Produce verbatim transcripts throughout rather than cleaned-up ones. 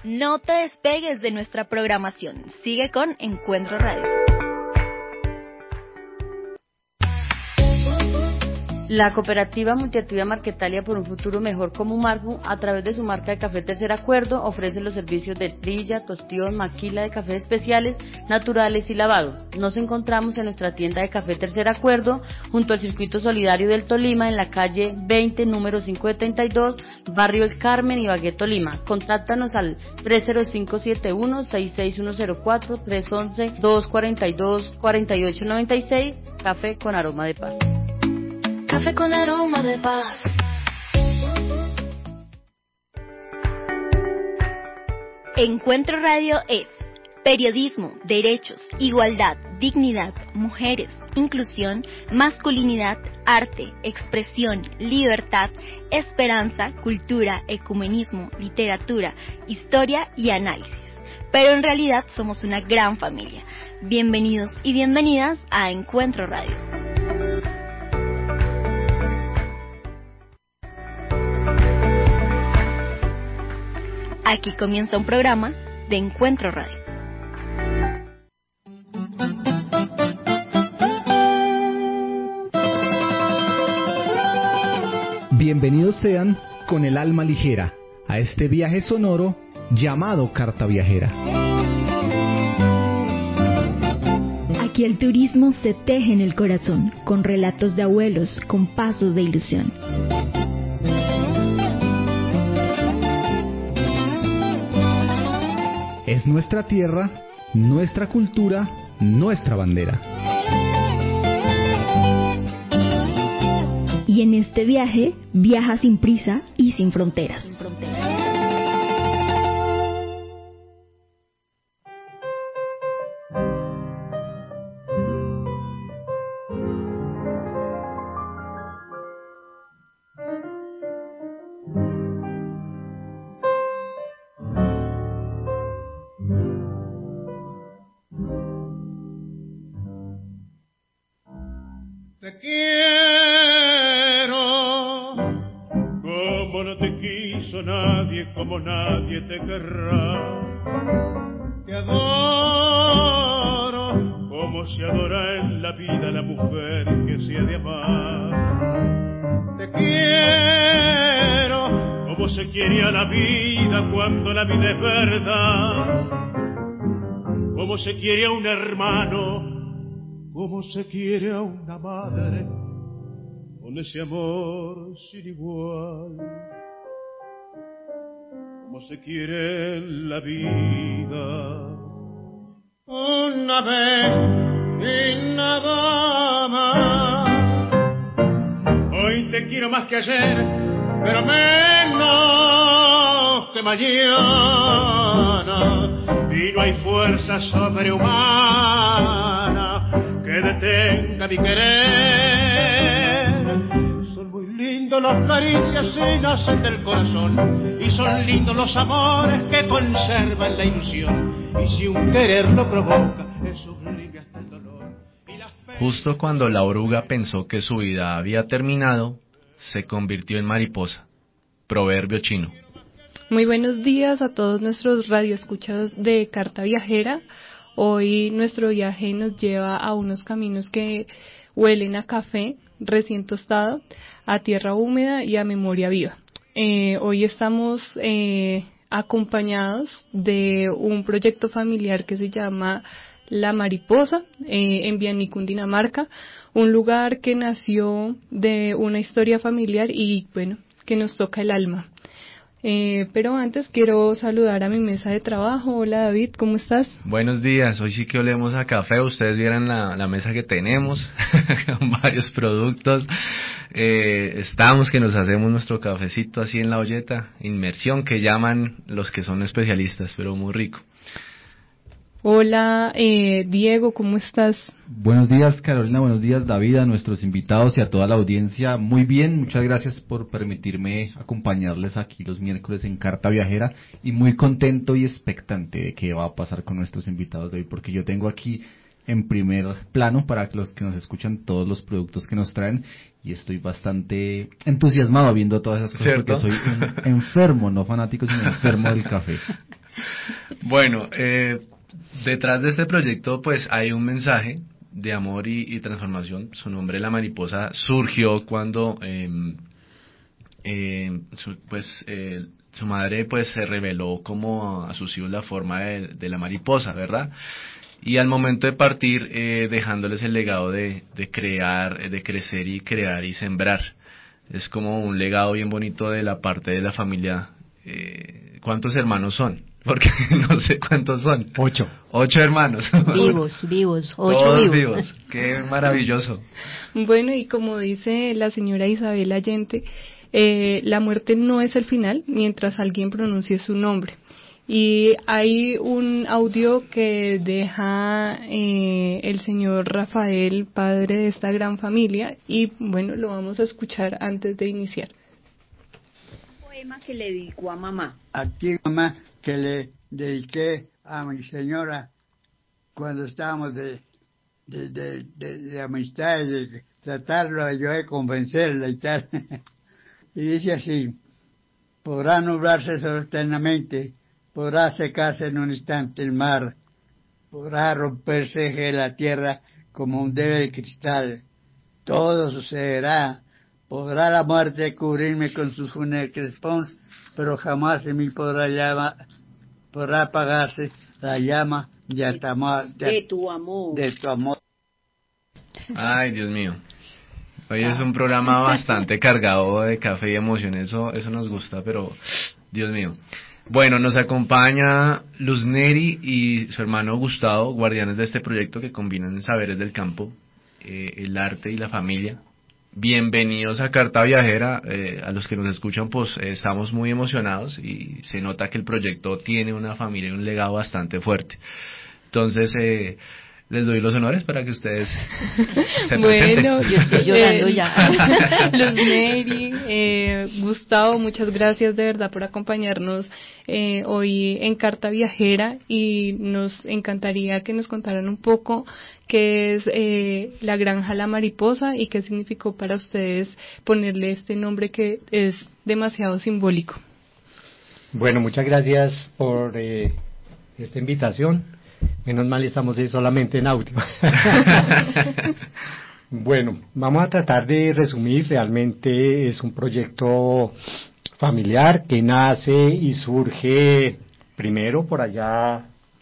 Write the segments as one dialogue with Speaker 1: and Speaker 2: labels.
Speaker 1: No te despegues de nuestra programación. Sigue con Encuentro Radio.
Speaker 2: La cooperativa multiactiva Marquetalia por un futuro mejor como Marbu, a través de su marca de café Tercer Acuerdo, ofrece los servicios de trilla, tostión, maquila de café especiales, naturales y lavado. Nos encontramos en nuestra tienda de café Tercer Acuerdo, junto al Circuito Solidario del Tolima, en la calle veinte, número quinientos setenta y dos, Barrio El Carmen, Ibagué, Tolima. Contáctanos al tres cero cinco siete uno seis seis uno cero cuatro, tres once, dos cuarenta y dos, cuarenta y ocho noventa y seis, café con aroma de paz.
Speaker 3: Café con aroma de paz.
Speaker 1: Encuentro Radio es periodismo, derechos, igualdad, dignidad, mujeres, inclusión, masculinidad, arte, expresión, libertad, esperanza, cultura, ecumenismo, literatura, historia y análisis. Pero en realidad somos una gran familia. Bienvenidos y bienvenidas a Encuentro Radio. Aquí comienza un programa de Encuentro Radio.
Speaker 4: Bienvenidos sean con el alma ligera a este viaje sonoro llamado Carta Viajera.
Speaker 5: Aquí el turismo se teje en el corazón, con relatos de abuelos, con pasos de ilusión.
Speaker 4: Es nuestra tierra, nuestra cultura, nuestra bandera.
Speaker 5: Y en este viaje, viaja sin prisa y sin fronteras.
Speaker 6: Te quiero como no te quiso nadie, como nadie te querrá. Te adoro como se adora en la vida la mujer que se ha de amar. Te quiero como se quiere a la vida cuando la vida es verdad, como se quiere a un hermano, como se quiere a una madre, con ese amor sin igual, como se quiere en la vida. Una vez y nada más. Hoy te quiero más que ayer, pero menos que mañana. Y no hay fuerza sobrehumana que detenga mi querer. Son muy lindos los caricias y nacen del corazón, y son lindos los amores que conservan la ilusión. Y si un querer lo provoca, es sublime hasta el dolor. Y las penas...
Speaker 7: Justo cuando la oruga pensó que su vida había terminado, se convirtió en mariposa. Proverbio chino.
Speaker 8: Muy buenos días a todos nuestros radioescuchas de Carta Viajera. Hoy nuestro viaje nos lleva a unos caminos que huelen a café recién tostado, a tierra húmeda y a memoria viva. Eh, hoy estamos eh, acompañados de un proyecto familiar que se llama La Mariposa, eh, en Bianí, Cundinamarca, un lugar que nació de una historia familiar y, bueno, que nos toca el alma. Eh, pero antes quiero saludar a mi mesa de trabajo. Hola David, ¿cómo estás?
Speaker 7: Buenos días, hoy sí que olemos a café. Ustedes vieran la, la mesa que tenemos con varios productos. Eh, estamos que nos hacemos nuestro cafecito así en la olleta, inmersión que llaman los que son especialistas, pero muy rico.
Speaker 8: Hola eh, Diego, ¿cómo estás?
Speaker 9: Buenos días Carolina, buenos días David, a nuestros invitados y a toda la audiencia. Muy bien, muchas gracias por permitirme acompañarles aquí los miércoles en Carta Viajera, y muy contento y expectante de qué va a pasar con nuestros invitados de hoy, porque yo tengo aquí en primer plano, para los que nos escuchan, todos los productos que nos traen, y estoy bastante entusiasmado viendo todas esas cosas, ¿cierto? Porque soy un enfermo, no fanático, sino enfermo del café.
Speaker 7: Bueno, eh, detrás de este proyecto pues hay un mensaje de amor y, y transformación. Su nombre, La Mariposa, surgió cuando eh, eh, su, pues eh, su madre pues se reveló como a sus hijos la forma de, de la mariposa, ¿verdad? Y al momento de partir, eh, dejándoles el legado de, de crear, de crecer y crear y sembrar. Es como un legado bien bonito de la parte de la familia. Eh, ¿Cuántos hermanos son? Porque no sé cuántos son.
Speaker 9: Ocho.
Speaker 7: Ocho hermanos.
Speaker 2: Vivos, vivos, ocho
Speaker 7: Todos
Speaker 2: vivos.
Speaker 7: vivos. Qué maravilloso.
Speaker 8: Bueno, y como dice la señora Isabel Allende, eh, la muerte no es el final mientras alguien pronuncie su nombre. Y hay un audio que deja eh, el señor Rafael, padre de esta gran familia, y bueno, lo vamos a escuchar antes de iniciar.
Speaker 10: Un poema que le dedicó a mamá.
Speaker 11: A ti, mamá, que le dediqué a mi señora cuando estábamos de, de, de, de, de amistad, de tratarlo, yo de convencerla y tal. Y dice así: podrá nublarse solo eternamente, podrá secarse en un instante el mar, podrá romperse de la tierra como un débil cristal. Todo sucederá, podrá la muerte cubrirme con su fúnebre crespón, pero jamás en mí podrá, llama, podrá apagarse la llama de,
Speaker 10: de,
Speaker 11: tama, de,
Speaker 10: de tu amor.
Speaker 11: De tu amor.
Speaker 7: Ay, Dios mío. Hoy es un programa bastante cargado de café y emoción, eso, eso nos gusta, pero Dios mío. Bueno, nos acompaña Luz Neri y su hermano Gustavo, guardianes de este proyecto que combinan saberes del campo, eh, el arte y la familia. Bienvenidos a Carta Viajera. Eh, a los que nos escuchan, pues eh, estamos muy emocionados y se nota que el proyecto tiene una familia y un legado bastante fuerte. Entonces, eh, les doy los honores para que ustedes se presenten.
Speaker 2: Bueno, yo estoy llorando ya.
Speaker 8: Luz Neri, eh, Gustavo, muchas gracias de verdad por acompañarnos eh, hoy en Carta Viajera, y nos encantaría que nos contaran un poco qué es eh, la Granja La Mariposa y qué significó para ustedes ponerle este nombre que es demasiado simbólico.
Speaker 12: Bueno, muchas gracias por eh, esta invitación. Menos mal estamos solamente en audio. Bueno, vamos a tratar de resumir. Realmente es un proyecto familiar que nace y surge primero por allá.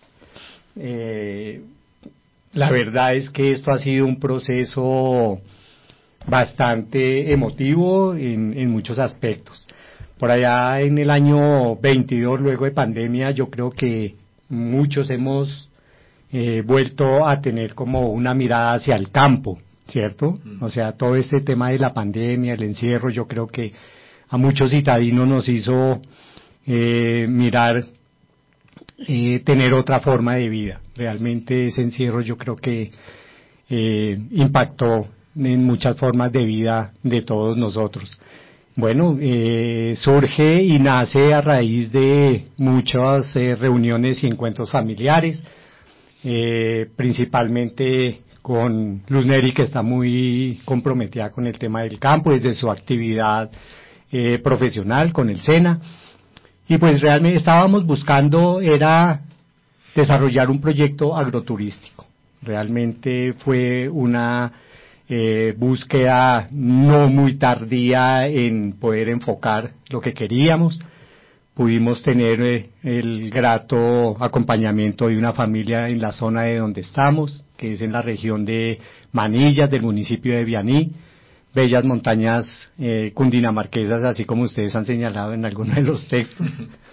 Speaker 12: Eh, la verdad es que esto ha sido un proceso bastante emotivo en, en muchos aspectos. Por allá en el año veintidós, luego de pandemia, yo creo que muchos hemos eh, vuelto a tener como una mirada hacia el campo, ¿cierto? Mm. O sea, todo este tema de la pandemia, el encierro, yo creo que a muchos citadinos nos hizo eh, mirar, eh, tener otra forma de vida. Realmente ese encierro yo creo que eh, impactó en muchas formas de vida de todos nosotros. Bueno, eh, surge y nace a raíz de muchas eh, reuniones y encuentros familiares, eh, principalmente con Luz Neri, que está muy comprometida con el tema del campo desde su actividad eh, profesional con el SENA, y pues realmente estábamos buscando era desarrollar un proyecto agroturístico. Realmente fue una Eh, búsqueda no muy tardía en poder enfocar lo que queríamos. Pudimos tener eh, el grato acompañamiento de una familia en la zona de donde estamos, que es en la región de Manillas, del municipio de Vianí, bellas montañas eh, cundinamarquesas, así como ustedes han señalado en algunos de los textos.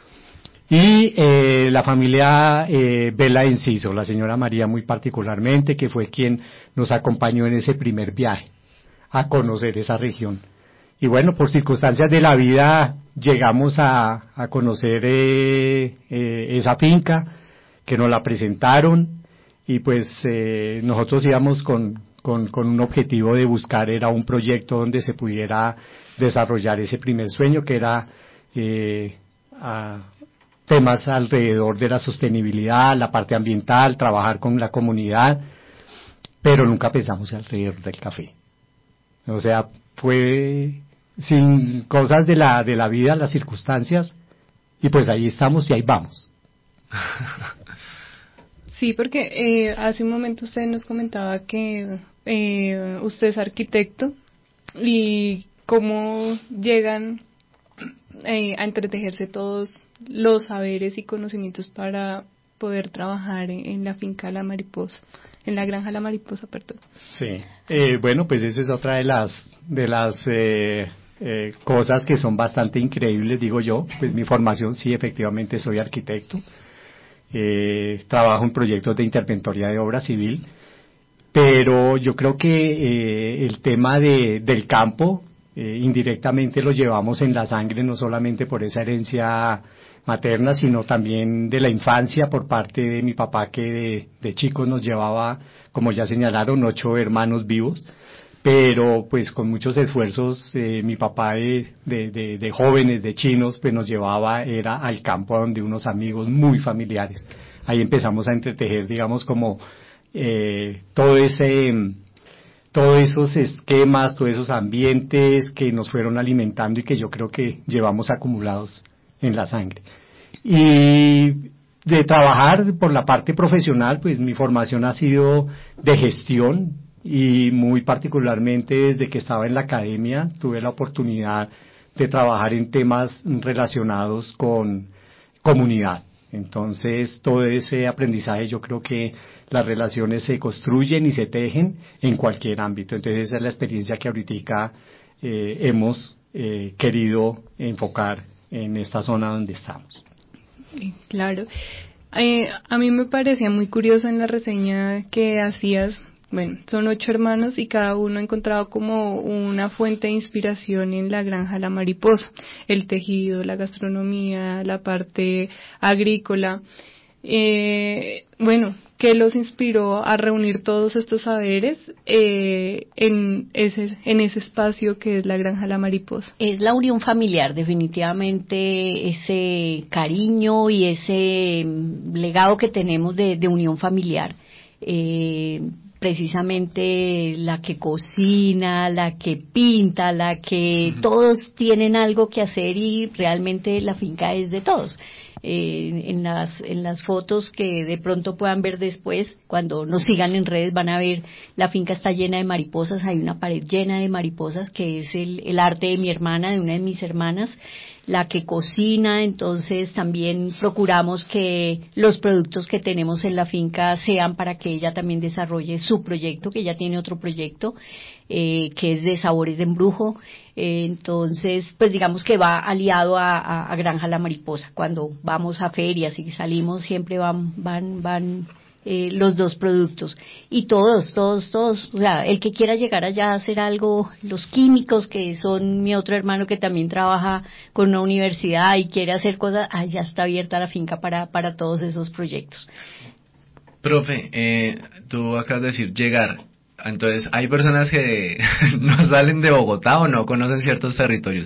Speaker 12: Y eh, la familia eh, Vela Enciso, la señora María muy particularmente, que fue quien nos acompañó en ese primer viaje a conocer esa región. Y bueno, por circunstancias de la vida llegamos a, a conocer eh, eh, esa finca, que nos la presentaron, y pues eh, nosotros íbamos con, con, con un objetivo de buscar, era un proyecto donde se pudiera desarrollar ese primer sueño, que era eh, a, temas alrededor de la sostenibilidad, la parte ambiental, trabajar con la comunidad, pero nunca pensamos alrededor del café. O sea, fue sin cosas de la de la vida, las circunstancias, y pues ahí estamos y ahí vamos.
Speaker 8: Sí, porque eh, hace un momento usted nos comentaba que eh, usted es arquitecto y cómo llegan eh, a entretejerse todos los saberes y conocimientos para poder trabajar en, en la finca La Mariposa, en la granja La Mariposa, perdón.
Speaker 12: Sí, eh, bueno, pues eso es otra de las de las eh, eh, cosas que son bastante increíbles, digo yo. Pues mi formación, sí, efectivamente soy arquitecto. Eh, trabajo en proyectos de interventoría de obra civil, pero yo creo que eh, el tema de, del campo eh, indirectamente lo llevamos en la sangre, no solamente por esa herencia materna, sino también de la infancia por parte de mi papá, que de, de chicos nos llevaba, como ya señalaron, ocho hermanos vivos, pero pues con muchos esfuerzos eh, mi papá de, de, de, de jóvenes, de chinos, pues nos llevaba, era al campo donde unos amigos muy familiares. Ahí empezamos a entretejer, digamos, como eh, todo ese, todos esos esquemas, todos esos ambientes que nos fueron alimentando y que yo creo que llevamos acumulados en la sangre. Y de trabajar por la parte profesional, pues mi formación ha sido de gestión, y muy particularmente desde que estaba en la academia tuve la oportunidad de trabajar en temas relacionados con comunidad. Entonces todo ese aprendizaje, yo creo que las relaciones se construyen y se tejen en cualquier ámbito. Entonces esa es la experiencia que ahorita eh, hemos eh, querido enfocar en esta zona donde estamos.
Speaker 8: Claro. Eh, a mí me parecía muy curioso en la reseña que hacías. Bueno, son ocho hermanos y cada uno ha encontrado como una fuente de inspiración en la granja La Mariposa, el tejido, la gastronomía, la parte agrícola. Eh, bueno, ¿qué los inspiró a reunir todos estos saberes eh, en ese en ese espacio que es la granja La Mariposa?
Speaker 10: Es la unión familiar, definitivamente, ese cariño y ese legado que tenemos de, de unión familiar. Eh, precisamente la que cocina, la que pinta, la que uh-huh. Todos tienen algo que hacer y realmente la finca es de todos. Eh, en las en las fotos que de pronto puedan ver después, cuando nos sigan en redes, van a ver la finca está llena de mariposas, hay una pared llena de mariposas que es el, el arte de mi hermana, de una de mis hermanas, la que cocina. Entonces también procuramos que los productos que tenemos en la finca sean para que ella también desarrolle su proyecto, que ella tiene otro proyecto eh, que es de sabores de embrujo. Eh, entonces pues digamos que va aliado a, a, a Granja La Mariposa. Cuando vamos a ferias y salimos siempre van van van Eh, los dos productos y todos, todos, todos, o sea, el que quiera llegar allá a hacer algo, los químicos que son mi otro hermano que también trabaja con una universidad y quiere hacer cosas, allá está abierta la finca para, para todos esos proyectos.
Speaker 7: Profe, eh, tú acabas de decir llegar, entonces hay personas que no salen de Bogotá o no conocen ciertos territorios.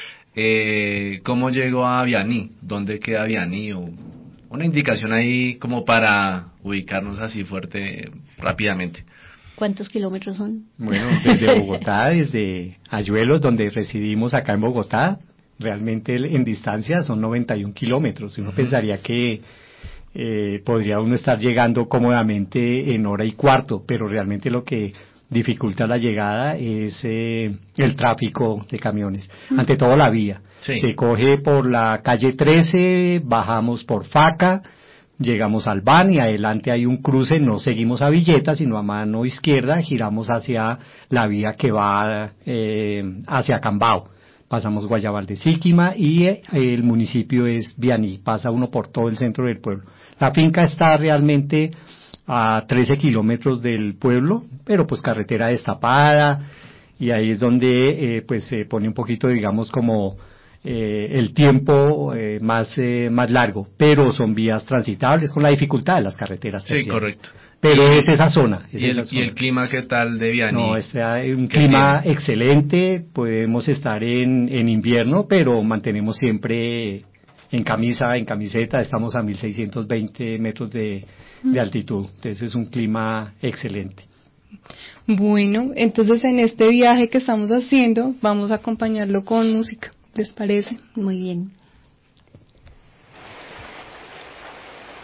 Speaker 7: Eh, ¿Cómo llegó a Vianney? ¿Dónde queda Vianney? O una indicación ahí como para ubicarnos así fuerte rápidamente.
Speaker 10: ¿Cuántos kilómetros son?
Speaker 12: Bueno, desde Bogotá, desde Ayuelos, donde residimos acá en Bogotá, realmente en distancia son noventa y un kilómetros. Uno uh-huh. pensaría que eh, podría uno estar llegando cómodamente en hora y cuarto, pero realmente lo que dificulta la llegada es eh, el tráfico de camiones. Uh-huh. Ante todo la vía. Sí. Se coge por la calle trece, bajamos por Faca, llegamos al V A N y adelante hay un cruce, no seguimos a Villeta, sino a mano izquierda, giramos hacia la vía que va eh, hacia Cambao. Pasamos Guayabal de Síquima y eh, el municipio es Vianney, pasa uno por todo el centro del pueblo. La finca está realmente a trece kilómetros del pueblo, pero pues carretera destapada, y ahí es donde eh, pues se pone un poquito, digamos, como Eh, el tiempo eh, más eh, más largo, pero son vías transitables con la dificultad de las carreteras terciarias.
Speaker 7: Sí, correcto.
Speaker 12: Pero es esa zona. Es
Speaker 7: ¿Y, el,
Speaker 12: esa zona.
Speaker 7: ¿Y el clima qué tal de Vianney?
Speaker 12: No, es un clima tiene? excelente, podemos estar en, en invierno, pero mantenemos siempre en camisa, en camiseta, estamos a mil seiscientos veinte metros de, de altitud, entonces es un clima excelente.
Speaker 8: Bueno, entonces en este viaje que estamos haciendo, vamos a acompañarlo con música. ¿Les parece?
Speaker 10: Muy bien.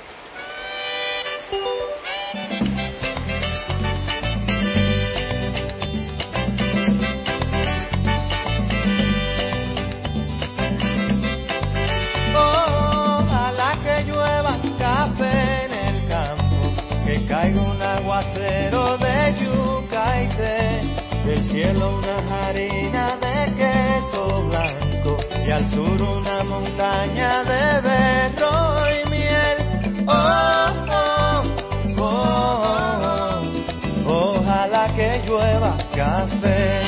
Speaker 13: una montaña de berro y miel. Oh, oh, oh, oh, ojalá que llueva café.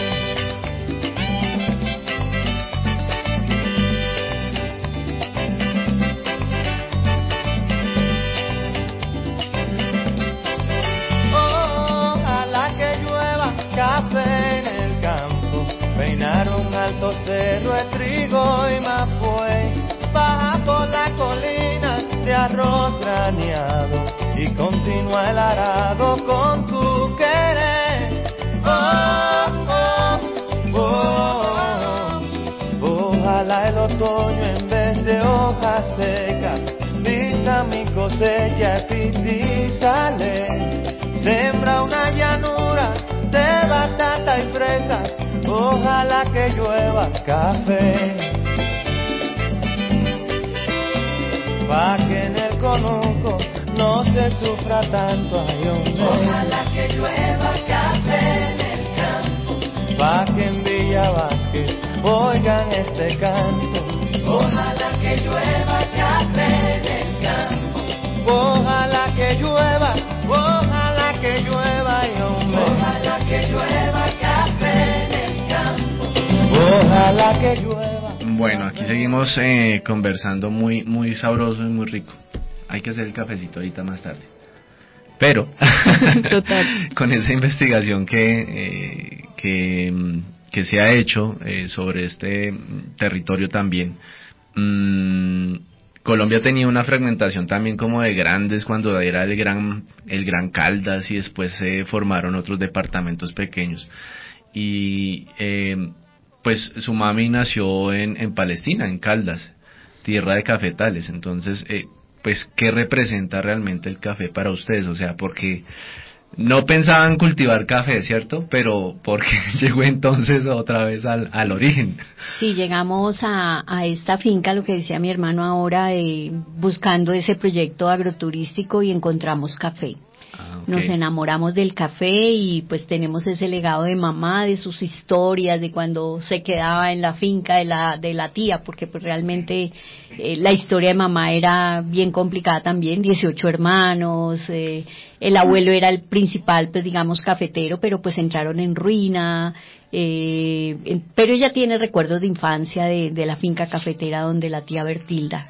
Speaker 13: Café en el campo, peinaron alto cerro de trigo y mapuey, baja por la colina de arroz graneado y continúa el arado con tu querer. Oh, oh, oh, oh, ojalá el otoño en vez de hojas secas vista mi cosecha y sale, sembra una llanura de batata y fresas, ojalá que llueva café, pa' que en el conuco no se sufra tanto, ay hombre.
Speaker 3: Ojalá que llueva café en el campo,
Speaker 13: pa' que en Villa Vázquez oigan este canto.
Speaker 3: Ojalá que llueva café en el campo,
Speaker 13: ojalá que llueva, ojalá que llueva, ay hombre.
Speaker 3: Ojalá que llueva café en el campo,
Speaker 13: ojalá que llueva.
Speaker 7: Bueno, aquí seguimos eh, conversando muy muy sabroso y muy rico. Hay que hacer el cafecito ahorita más tarde. Pero
Speaker 8: Total.
Speaker 7: Con esa investigación que eh, que, que se ha hecho eh, sobre este territorio también, mmm, Colombia tenía una fragmentación también como de grandes cuando era el gran el Gran Caldas y después se formaron otros departamentos pequeños y eh, pues su mami nació en, en Palestina, en Caldas, tierra de cafetales. Entonces eh, pues ¿qué representa realmente el café para ustedes? O sea, porque no pensaban cultivar café, ¿cierto? Pero porque llegó entonces otra vez al, al origen.
Speaker 10: Sí, llegamos a, a esta finca, lo que decía mi hermano ahora, eh, buscando ese proyecto agroturístico y encontramos café. Ah, okay. Nos enamoramos del café y pues tenemos ese legado de mamá, de sus historias, de cuando se quedaba en la finca de la de la tía, porque pues realmente eh, la historia de mamá era bien complicada también, dieciocho hermanos, eh, el abuelo era el principal, pues digamos cafetero, pero pues entraron en ruina, eh, en, pero ella tiene recuerdos de infancia de, de la finca cafetera donde la tía Bertilda.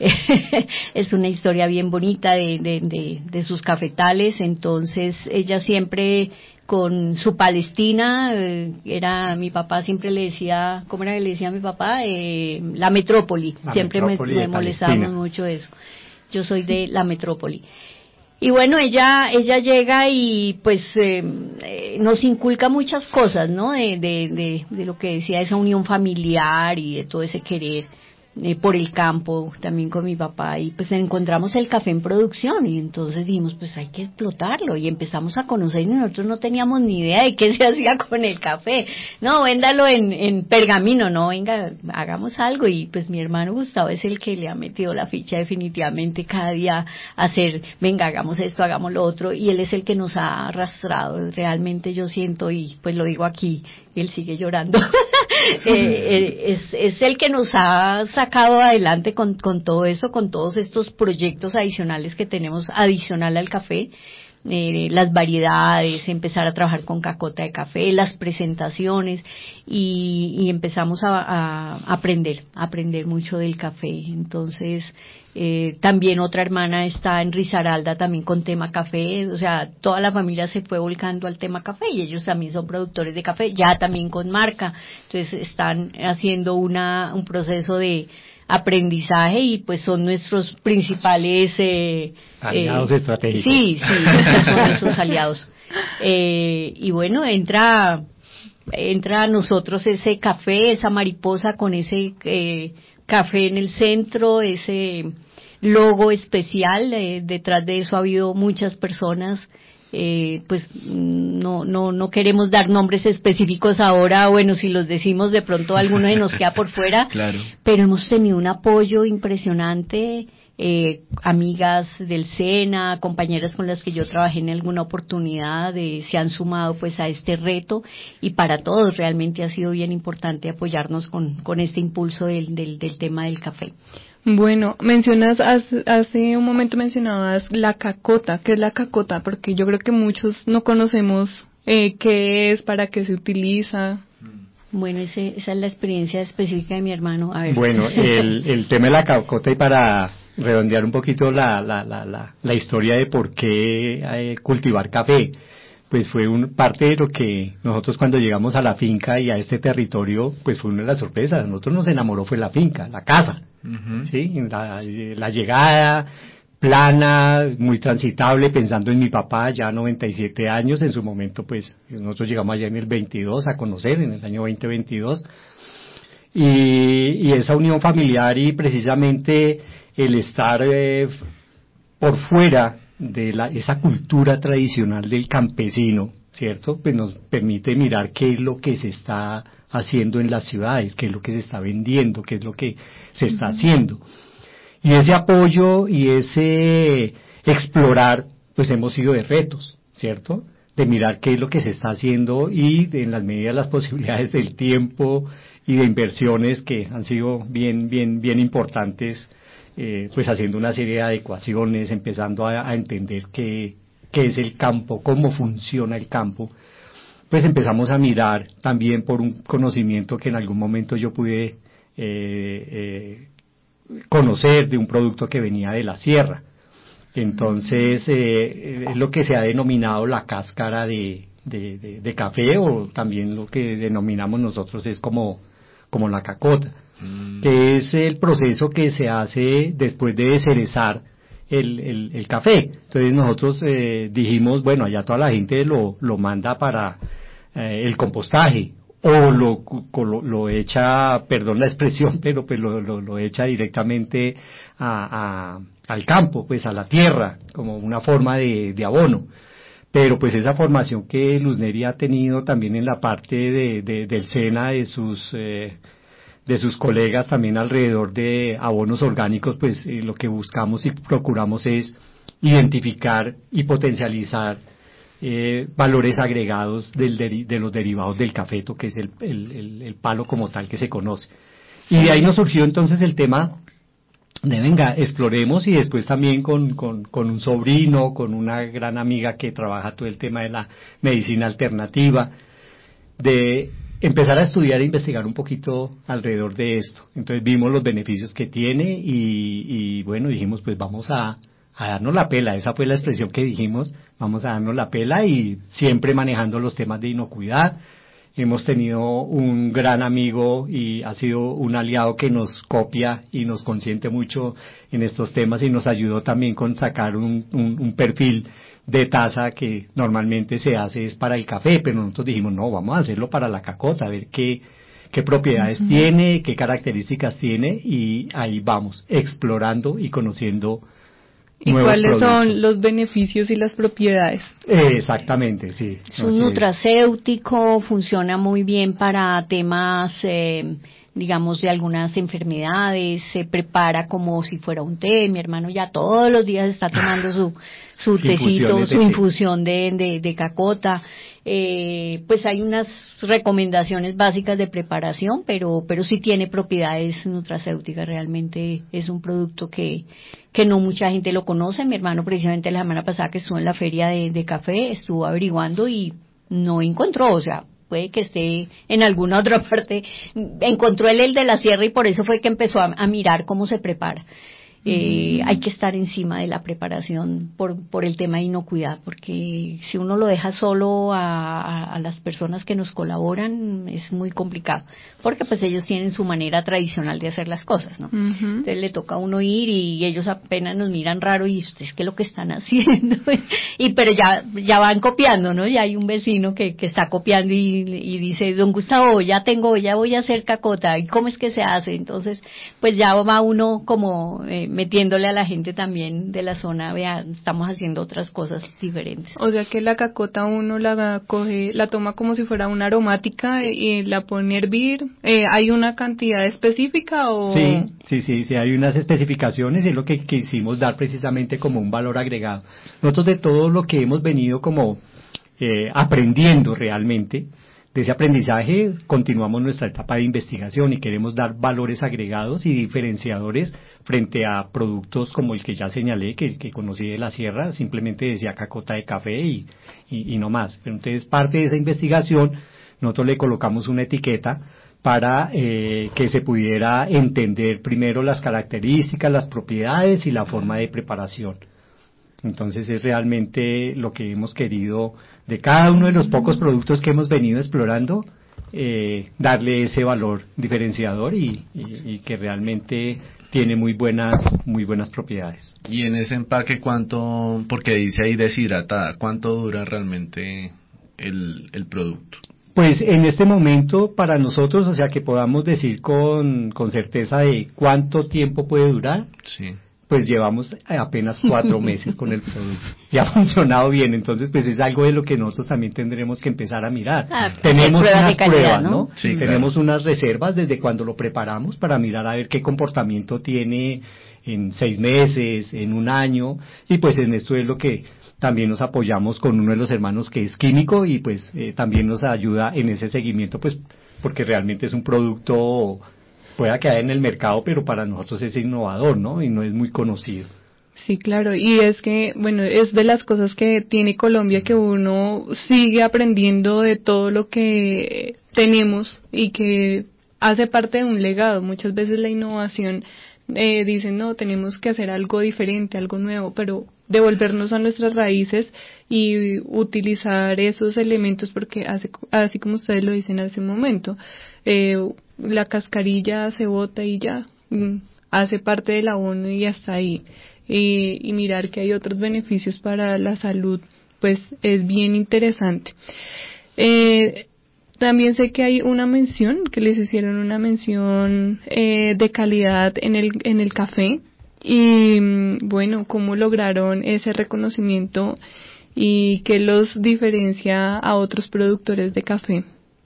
Speaker 10: Es una historia bien bonita de, de, de, de sus cafetales. Entonces ella siempre con su Palestina, eh, era, mi papá siempre le decía, ¿cómo era que le decía a mi papá? Eh, la metrópoli, la siempre metrópoli me, me molestábamos mucho eso. Yo soy de la metrópoli. Y bueno, ella ella llega y pues eh, eh, nos inculca muchas cosas, ¿no? De, de, de, de lo que decía, esa unión familiar y de todo ese querer. Eh, por el campo, también con mi papá, y pues encontramos el café en producción, y entonces dijimos, pues hay que explotarlo, y empezamos a conocer, y nosotros no teníamos ni idea de qué se hacía con el café. No, véndalo en, en pergamino, no, venga, hagamos algo, y pues mi hermano Gustavo es el que le ha metido la ficha definitivamente cada día a hacer, venga, hagamos esto, hagamos lo otro, y él es el que nos ha arrastrado, realmente yo siento, y pues lo digo aquí, él sigue llorando, eh, es, es el que nos ha sacado adelante con, con todo eso, con todos estos proyectos adicionales que tenemos adicional al café, eh, las variedades, empezar a trabajar con cacota de café, las presentaciones y, y empezamos a, a aprender, a aprender mucho del café. Entonces, eh, también otra hermana está en Risaralda también con tema café, o sea, toda la familia se fue volcando al tema café y ellos también son productores de café, ya también con marca, entonces están haciendo una un proceso de aprendizaje y pues son nuestros principales eh,
Speaker 12: aliados
Speaker 10: eh,
Speaker 12: estratégicos.
Speaker 10: Sí, sí, son nuestros aliados. Eh, y bueno, entra entra a nosotros ese café, esa mariposa con ese eh, café en el centro, ese logo especial, eh, detrás de eso ha habido muchas personas, eh, pues no no no queremos dar nombres específicos ahora, bueno, si los decimos de pronto alguno de nos queda por fuera,
Speaker 7: claro.
Speaker 10: Pero hemos tenido un apoyo impresionante, eh, amigas del SENA, compañeras con las que yo trabajé en alguna oportunidad, eh, se han sumado pues a este reto, y para todos realmente ha sido bien importante apoyarnos con, con este impulso del, del, del tema del café.
Speaker 8: Bueno, mencionas, hace, hace un momento mencionabas la cacota. ¿Qué es la cacota? Porque yo creo que muchos no conocemos eh, qué es, para qué se utiliza.
Speaker 10: Bueno, ese, esa es la experiencia específica de mi hermano. A ver.
Speaker 12: Bueno, el, el tema de la cacota, y para redondear un poquito la, la, la, la, la historia de por qué eh, cultivar café, pues fue un, parte de lo que nosotros cuando llegamos a la finca y a este territorio, pues fue una de las sorpresas. A nosotros nos enamoró fue la finca, la casa, uh-huh. ¿sí? La, la llegada plana, muy transitable, pensando en mi papá, ya noventa y siete años, en su momento pues nosotros llegamos allá en el veintidós a conocer, en el año veinte veintidós, y, y esa unión familiar y precisamente el estar eh, por fuera de la, esa cultura tradicional del campesino, ¿cierto? Pues nos permite mirar qué es lo que se está haciendo en las ciudades, qué es lo que se está vendiendo, qué es lo que se está uh-huh. haciendo. Y ese apoyo y ese explorar, pues hemos sido de retos, ¿cierto? De mirar qué es lo que se está haciendo y de, en las medidas de las posibilidades del tiempo y de inversiones que han sido bien, bien, bien importantes, Eh, pues haciendo una serie de adecuaciones, empezando a, a entender qué, qué es el campo, cómo funciona el campo, pues empezamos a mirar también por un conocimiento que en algún momento yo pude eh, eh, conocer de un producto que venía de la sierra. Entonces, eh, es lo que se ha denominado la cáscara de, de, de, de café, o también lo que denominamos nosotros es como, como la cacota, que es el proceso que se hace después de cerezar el, el, el café. Entonces nosotros eh, dijimos, bueno, allá toda la gente lo, lo manda para eh, el compostaje, o lo, lo, lo echa, perdón la expresión, pero pues lo, lo, lo echa directamente a, a, al campo, pues a la tierra, como una forma de, de abono. Pero pues esa formación que Luz Neri ha tenido también en la parte de, de, del SENA, de sus... Eh, de sus colegas también alrededor de abonos orgánicos, pues eh, lo que buscamos y procuramos es identificar y potencializar eh, valores agregados del deri- de los derivados del cafeto, que es el, el, el, el palo como tal que se conoce. Y de ahí nos surgió entonces el tema de venga, exploremos, y después también con, con, con un sobrino, con una gran amiga que trabaja todo el tema de la medicina alternativa, de empezar a estudiar e investigar un poquito alrededor de esto. Entonces vimos los beneficios que tiene y, y bueno, dijimos pues vamos a, a darnos la pela. Esa fue la expresión que dijimos, vamos a darnos la pela, y siempre manejando los temas de inocuidad. Hemos tenido un gran amigo y ha sido un aliado que nos copia y nos consiente mucho en estos temas, y nos ayudó también con sacar un, un, un perfil de taza que normalmente se hace es para el café, pero nosotros dijimos no, vamos a hacerlo para la cacota, a ver qué, qué propiedades uh-huh. tiene, qué características tiene, y ahí vamos, explorando y conociendo.
Speaker 8: ¿Y cuáles productos. Son los beneficios y las propiedades?
Speaker 12: Eh, exactamente, sí.
Speaker 10: Es un nutracéutico, funciona muy bien para temas, eh, digamos, de algunas enfermedades, se prepara como si fuera un té. Mi hermano ya todos los días está tomando su su tecito, su infusión de, de, de cacota. Eh, pues hay unas recomendaciones básicas de preparación, pero pero sí tiene propiedades nutracéuticas. Realmente es un producto que que no mucha gente lo conoce. Mi hermano precisamente la semana pasada que estuvo en la feria de, de café, estuvo averiguando y no encontró, o sea, puede que esté en alguna otra parte, encontró él el de la sierra y por eso fue que empezó a, a mirar cómo se prepara. Eh, mm. Hay que estar encima de la preparación por por el tema de inocuidad, porque si uno lo deja solo a, a, a las personas que nos colaboran es muy complicado, porque pues ellos tienen su manera tradicional de hacer las cosas, ¿no? Uh-huh. Entonces le toca a uno ir y ellos apenas nos miran raro y ustedes qué es lo que están haciendo, y pero ya ya van copiando, ¿no? Ya hay un vecino que que está copiando y, y dice, don Gustavo, ya tengo, ya voy a hacer cacota, ¿y cómo es que se hace? Entonces pues ya va uno como eh, metiéndole a la gente también de la zona, vea, estamos haciendo otras cosas diferentes.
Speaker 8: O sea que la cacota uno la coge, la toma como si fuera una aromática y la pone a hervir. Eh, ¿Hay una cantidad específica o...?
Speaker 12: Sí, sí, sí, sí, hay unas especificaciones y es lo que quisimos dar precisamente como un valor agregado. Nosotros de todo lo que hemos venido como eh, aprendiendo realmente, de ese aprendizaje continuamos nuestra etapa de investigación y queremos dar valores agregados y diferenciadores frente a productos como el que ya señalé, que, que conocí de la sierra, simplemente decía cacota de café y, y, y no más. Pero entonces parte de esa investigación nosotros le colocamos una etiqueta para eh, que se pudiera entender primero las características, las propiedades y la forma de preparación. Entonces es realmente lo que hemos querido de cada uno de los pocos productos que hemos venido explorando, eh, darle ese valor diferenciador y, y, y que realmente tiene muy buenas muy buenas propiedades.
Speaker 7: Y en ese empaque, ¿cuánto, porque dice ahí deshidratada, cuánto dura realmente el, el producto?
Speaker 12: Pues en este momento para nosotros, o sea que podamos decir con, con certeza de cuánto tiempo puede durar,
Speaker 7: sí.
Speaker 12: Pues llevamos apenas cuatro meses con el producto y ha funcionado bien, entonces pues es algo de lo que nosotros también tendremos que empezar a mirar.
Speaker 10: Ah,
Speaker 12: tenemos
Speaker 10: pruebas
Speaker 12: unas
Speaker 10: de calidad,
Speaker 12: pruebas,
Speaker 10: ¿no?
Speaker 12: ¿no?
Speaker 7: Sí,
Speaker 12: tenemos
Speaker 7: claro.
Speaker 12: unas reservas desde cuando lo preparamos para mirar a ver qué comportamiento tiene en seis meses, en un año, y pues en esto es lo que también nos apoyamos con uno de los hermanos que es químico y pues eh, también nos ayuda en ese seguimiento, pues porque realmente es un producto pueda quedar en el mercado, pero para nosotros es innovador, ¿no? Y no es muy conocido.
Speaker 8: Sí, claro, y es que, bueno, es de las cosas que tiene Colombia que uno sigue aprendiendo de todo lo que tenemos y que hace parte de un legado. Muchas veces la innovación eh, dicen, no, tenemos que hacer algo diferente, algo nuevo, pero devolvernos a nuestras raíces y utilizar esos elementos porque hace, así como ustedes lo dicen hace un momento, eh, la cascarilla se bota y ya mm, hace parte del abono y hasta ahí y, y mirar que hay otros beneficios para la salud pues es bien interesante. Eh, también sé que hay una mención que les hicieron una mención eh, de calidad en el en el café y bueno, cómo lograron ese reconocimiento y qué los diferencia a otros productores de café.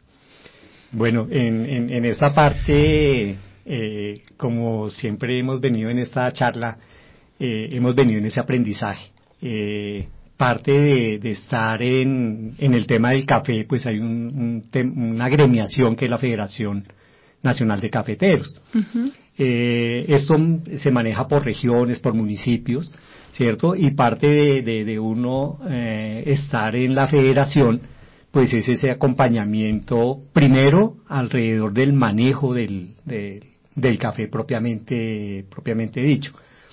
Speaker 12: Bueno, en, en, en esta parte, eh, como siempre hemos venido en esta charla, eh, hemos venido en ese aprendizaje. Eh, parte de, de estar en, en el tema del café, pues hay un, un tem, una agremiación que es la Federación Nacional de Cafeteros. Uh-huh. Eh, esto se maneja por regiones, por municipios, ¿cierto? Y parte de, de, de uno eh, estar en la federación, pues es ese acompañamiento primero alrededor del manejo del, de, del café propiamente, propiamente dicho.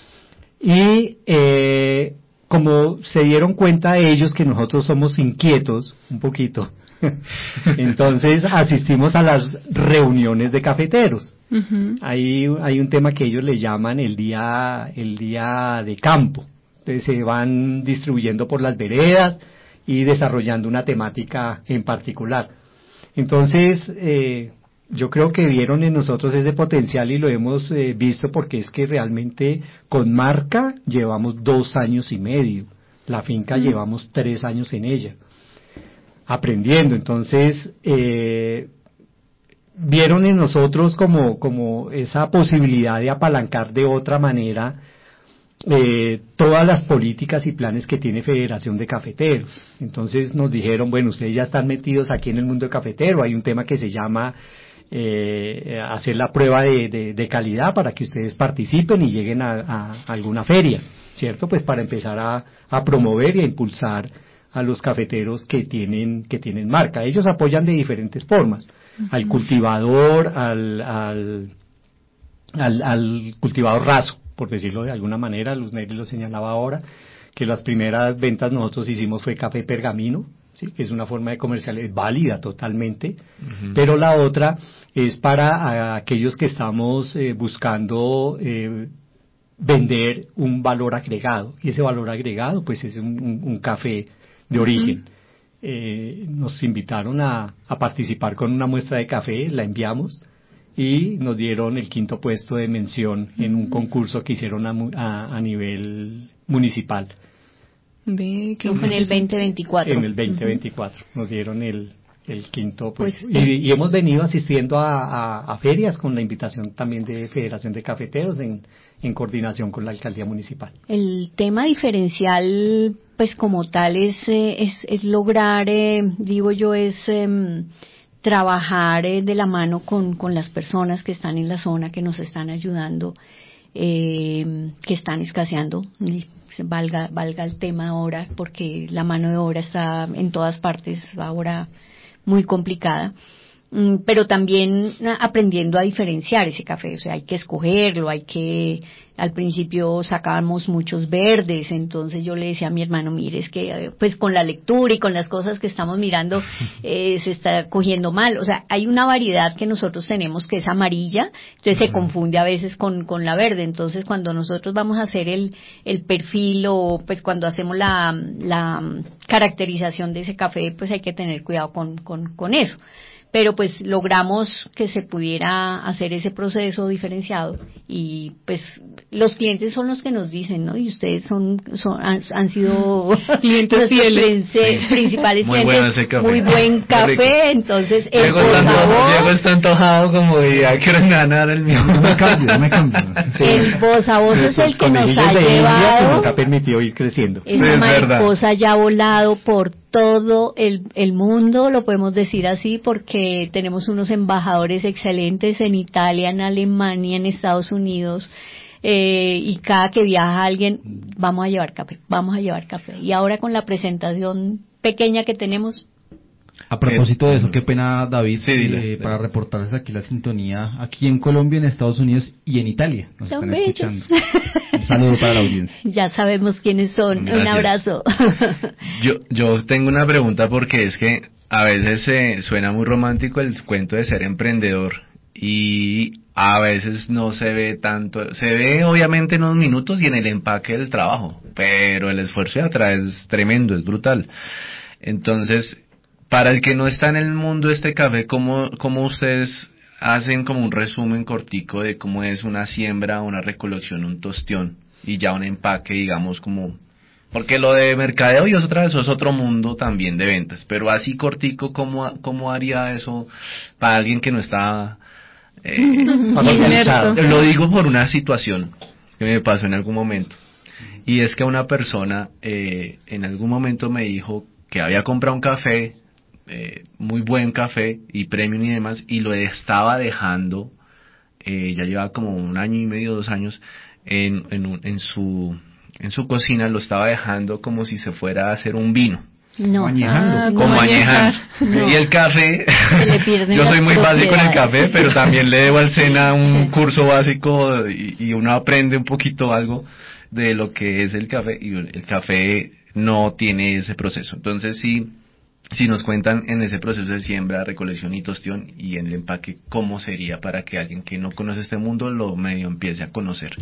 Speaker 12: Y eh, como se dieron cuenta ellos que nosotros somos inquietos un poquito, entonces asistimos a las reuniones de cafeteros. Uh-huh. Hay, hay un tema que ellos le llaman el día, el día de campo. Entonces se van distribuyendo por las veredas y desarrollando una temática en particular. Entonces, eh, yo creo que vieron en nosotros ese potencial y lo hemos eh, visto porque es que realmente con marca llevamos dos años y medio, la finca mm. llevamos tres años en ella, aprendiendo. Entonces, eh, vieron en nosotros como, como esa posibilidad de apalancar de otra manera Eh, todas las políticas y planes que tiene Federación de Cafeteros. Entonces nos dijeron, bueno, ustedes ya están metidos aquí en el mundo cafetero, hay un tema que se llama eh, hacer la prueba de, de, de calidad para que ustedes participen y lleguen a, a, a alguna feria, ¿cierto? Pues para empezar a, a promover y a impulsar a los cafeteros que tienen, que tienen marca. Ellos apoyan de diferentes formas, uh-huh. al cultivador, al, al, al, al cultivador raso, por decirlo de alguna manera. Luz Neri lo señalaba ahora, que las primeras ventas nosotros hicimos fue café pergamino, ¿sí? Que es una forma de comercial, es válida totalmente, uh-huh. pero la otra es para aquellos que estamos eh, buscando eh, vender un valor agregado, y ese valor agregado pues es un, un, un café de origen. Uh-huh. Eh, nos invitaron a, a participar con una muestra de café, la enviamos, y nos dieron el quinto puesto de mención en un concurso que hicieron a, a, a nivel municipal.
Speaker 10: Ve, que fue en el veinte veinticuatro.
Speaker 12: En el veinte veinticuatro uh-huh. Nos dieron el, el quinto puesto.
Speaker 10: Pues,
Speaker 12: y, y hemos venido asistiendo a, a, a ferias con la invitación también de Federación de Cafeteros en, en coordinación con la Alcaldía Municipal.
Speaker 10: El tema diferencial, pues como tal, es, eh, es, es lograr, eh, digo yo, es... Eh, trabajar eh, de la mano con, con las personas que están en la zona, que nos están ayudando, eh, que están escaseando, valga, valga el tema ahora, porque la mano de obra está en todas partes ahora muy complicada, mm, pero también aprendiendo a diferenciar ese café, o sea, hay que escogerlo, hay que, al principio sacábamos muchos verdes, entonces yo le decía a mi hermano, mire, es que pues con la lectura y con las cosas que estamos mirando eh, se está cogiendo mal, o sea, hay una variedad que nosotros tenemos que es amarilla, entonces uh-huh. se confunde a veces con, con la verde, entonces cuando nosotros vamos a hacer el, el perfil o pues cuando hacemos la, la caracterización de ese café, pues hay que tener cuidado con, con, con eso. Pero pues logramos que se pudiera hacer ese proceso diferenciado y pues los clientes son los que nos dicen, ¿no? Y ustedes son, son han, han sido clientes fieles, principales
Speaker 7: muy
Speaker 10: clientes,
Speaker 7: bueno ese café.
Speaker 10: Muy buen café, entonces el
Speaker 7: Diego está, Diego está antojado como diría, quiero ganar el mío.
Speaker 9: No me cambio, no me cambio.
Speaker 10: Sí. El voz a voz es el que nos ha
Speaker 12: de
Speaker 10: llevado,
Speaker 12: que nos ha permitido ir creciendo.
Speaker 10: Esa
Speaker 7: sí, es
Speaker 10: mariposa
Speaker 7: verdad.
Speaker 10: ya ha volado por todo el, el mundo, lo podemos decir así, porque tenemos unos embajadores excelentes en Italia, en Alemania, en Estados Unidos, eh, y cada que viaja alguien, vamos a llevar café, vamos a llevar café. Y ahora con la presentación pequeña que tenemos.
Speaker 9: A propósito de eso, qué pena, David,
Speaker 7: sí, dile,
Speaker 9: eh,
Speaker 7: dile.
Speaker 9: para reportarles aquí la sintonía, aquí en Colombia, en Estados Unidos y en Italia. Nos
Speaker 10: Son
Speaker 9: están
Speaker 10: bellos.
Speaker 9: escuchando. Un saludo para la audiencia.
Speaker 10: Ya sabemos quiénes son.
Speaker 7: Gracias.
Speaker 10: Un abrazo.
Speaker 7: Yo, yo tengo una pregunta porque es que a veces eh, suena muy romántico el cuento de ser emprendedor y a veces no se ve tanto, se ve obviamente en unos minutos y en el empaque del trabajo, pero el esfuerzo de atrás es tremendo, es brutal. Entonces, para el que no está en el mundo de este café, ¿cómo, cómo ustedes hacen como un resumen cortico de cómo es una siembra, una recolección, un tostión y ya un empaque, digamos, como... Porque lo de mercadeo y otra vez eso es otro mundo también de ventas, pero así cortico, ¿cómo, cómo haría eso para alguien que no está... Eh, lo digo por una situación que me pasó en algún momento, y es que una persona eh, en algún momento me dijo que había comprado un café, eh, muy buen café y premium y demás, y lo estaba dejando, eh, ya llevaba como un año y medio, dos años, en, en, un, en su en su cocina, lo estaba dejando como si se fuera a hacer un vino.
Speaker 10: No.
Speaker 9: Añejando.
Speaker 10: Ah,
Speaker 7: Como añejar.
Speaker 10: No.
Speaker 7: Y el café,
Speaker 10: yo
Speaker 7: yo soy muy básico en el
Speaker 10: propiedades.
Speaker 7: café, pero también le debo al SENA un curso básico y, y uno aprende un poquito algo de lo que es el café, y el café no tiene ese proceso. Entonces sí, si nos cuentan en ese proceso de siembra, recolección y tostión y en el empaque, ¿cómo sería para que alguien que no conoce este mundo lo medio empiece a conocer?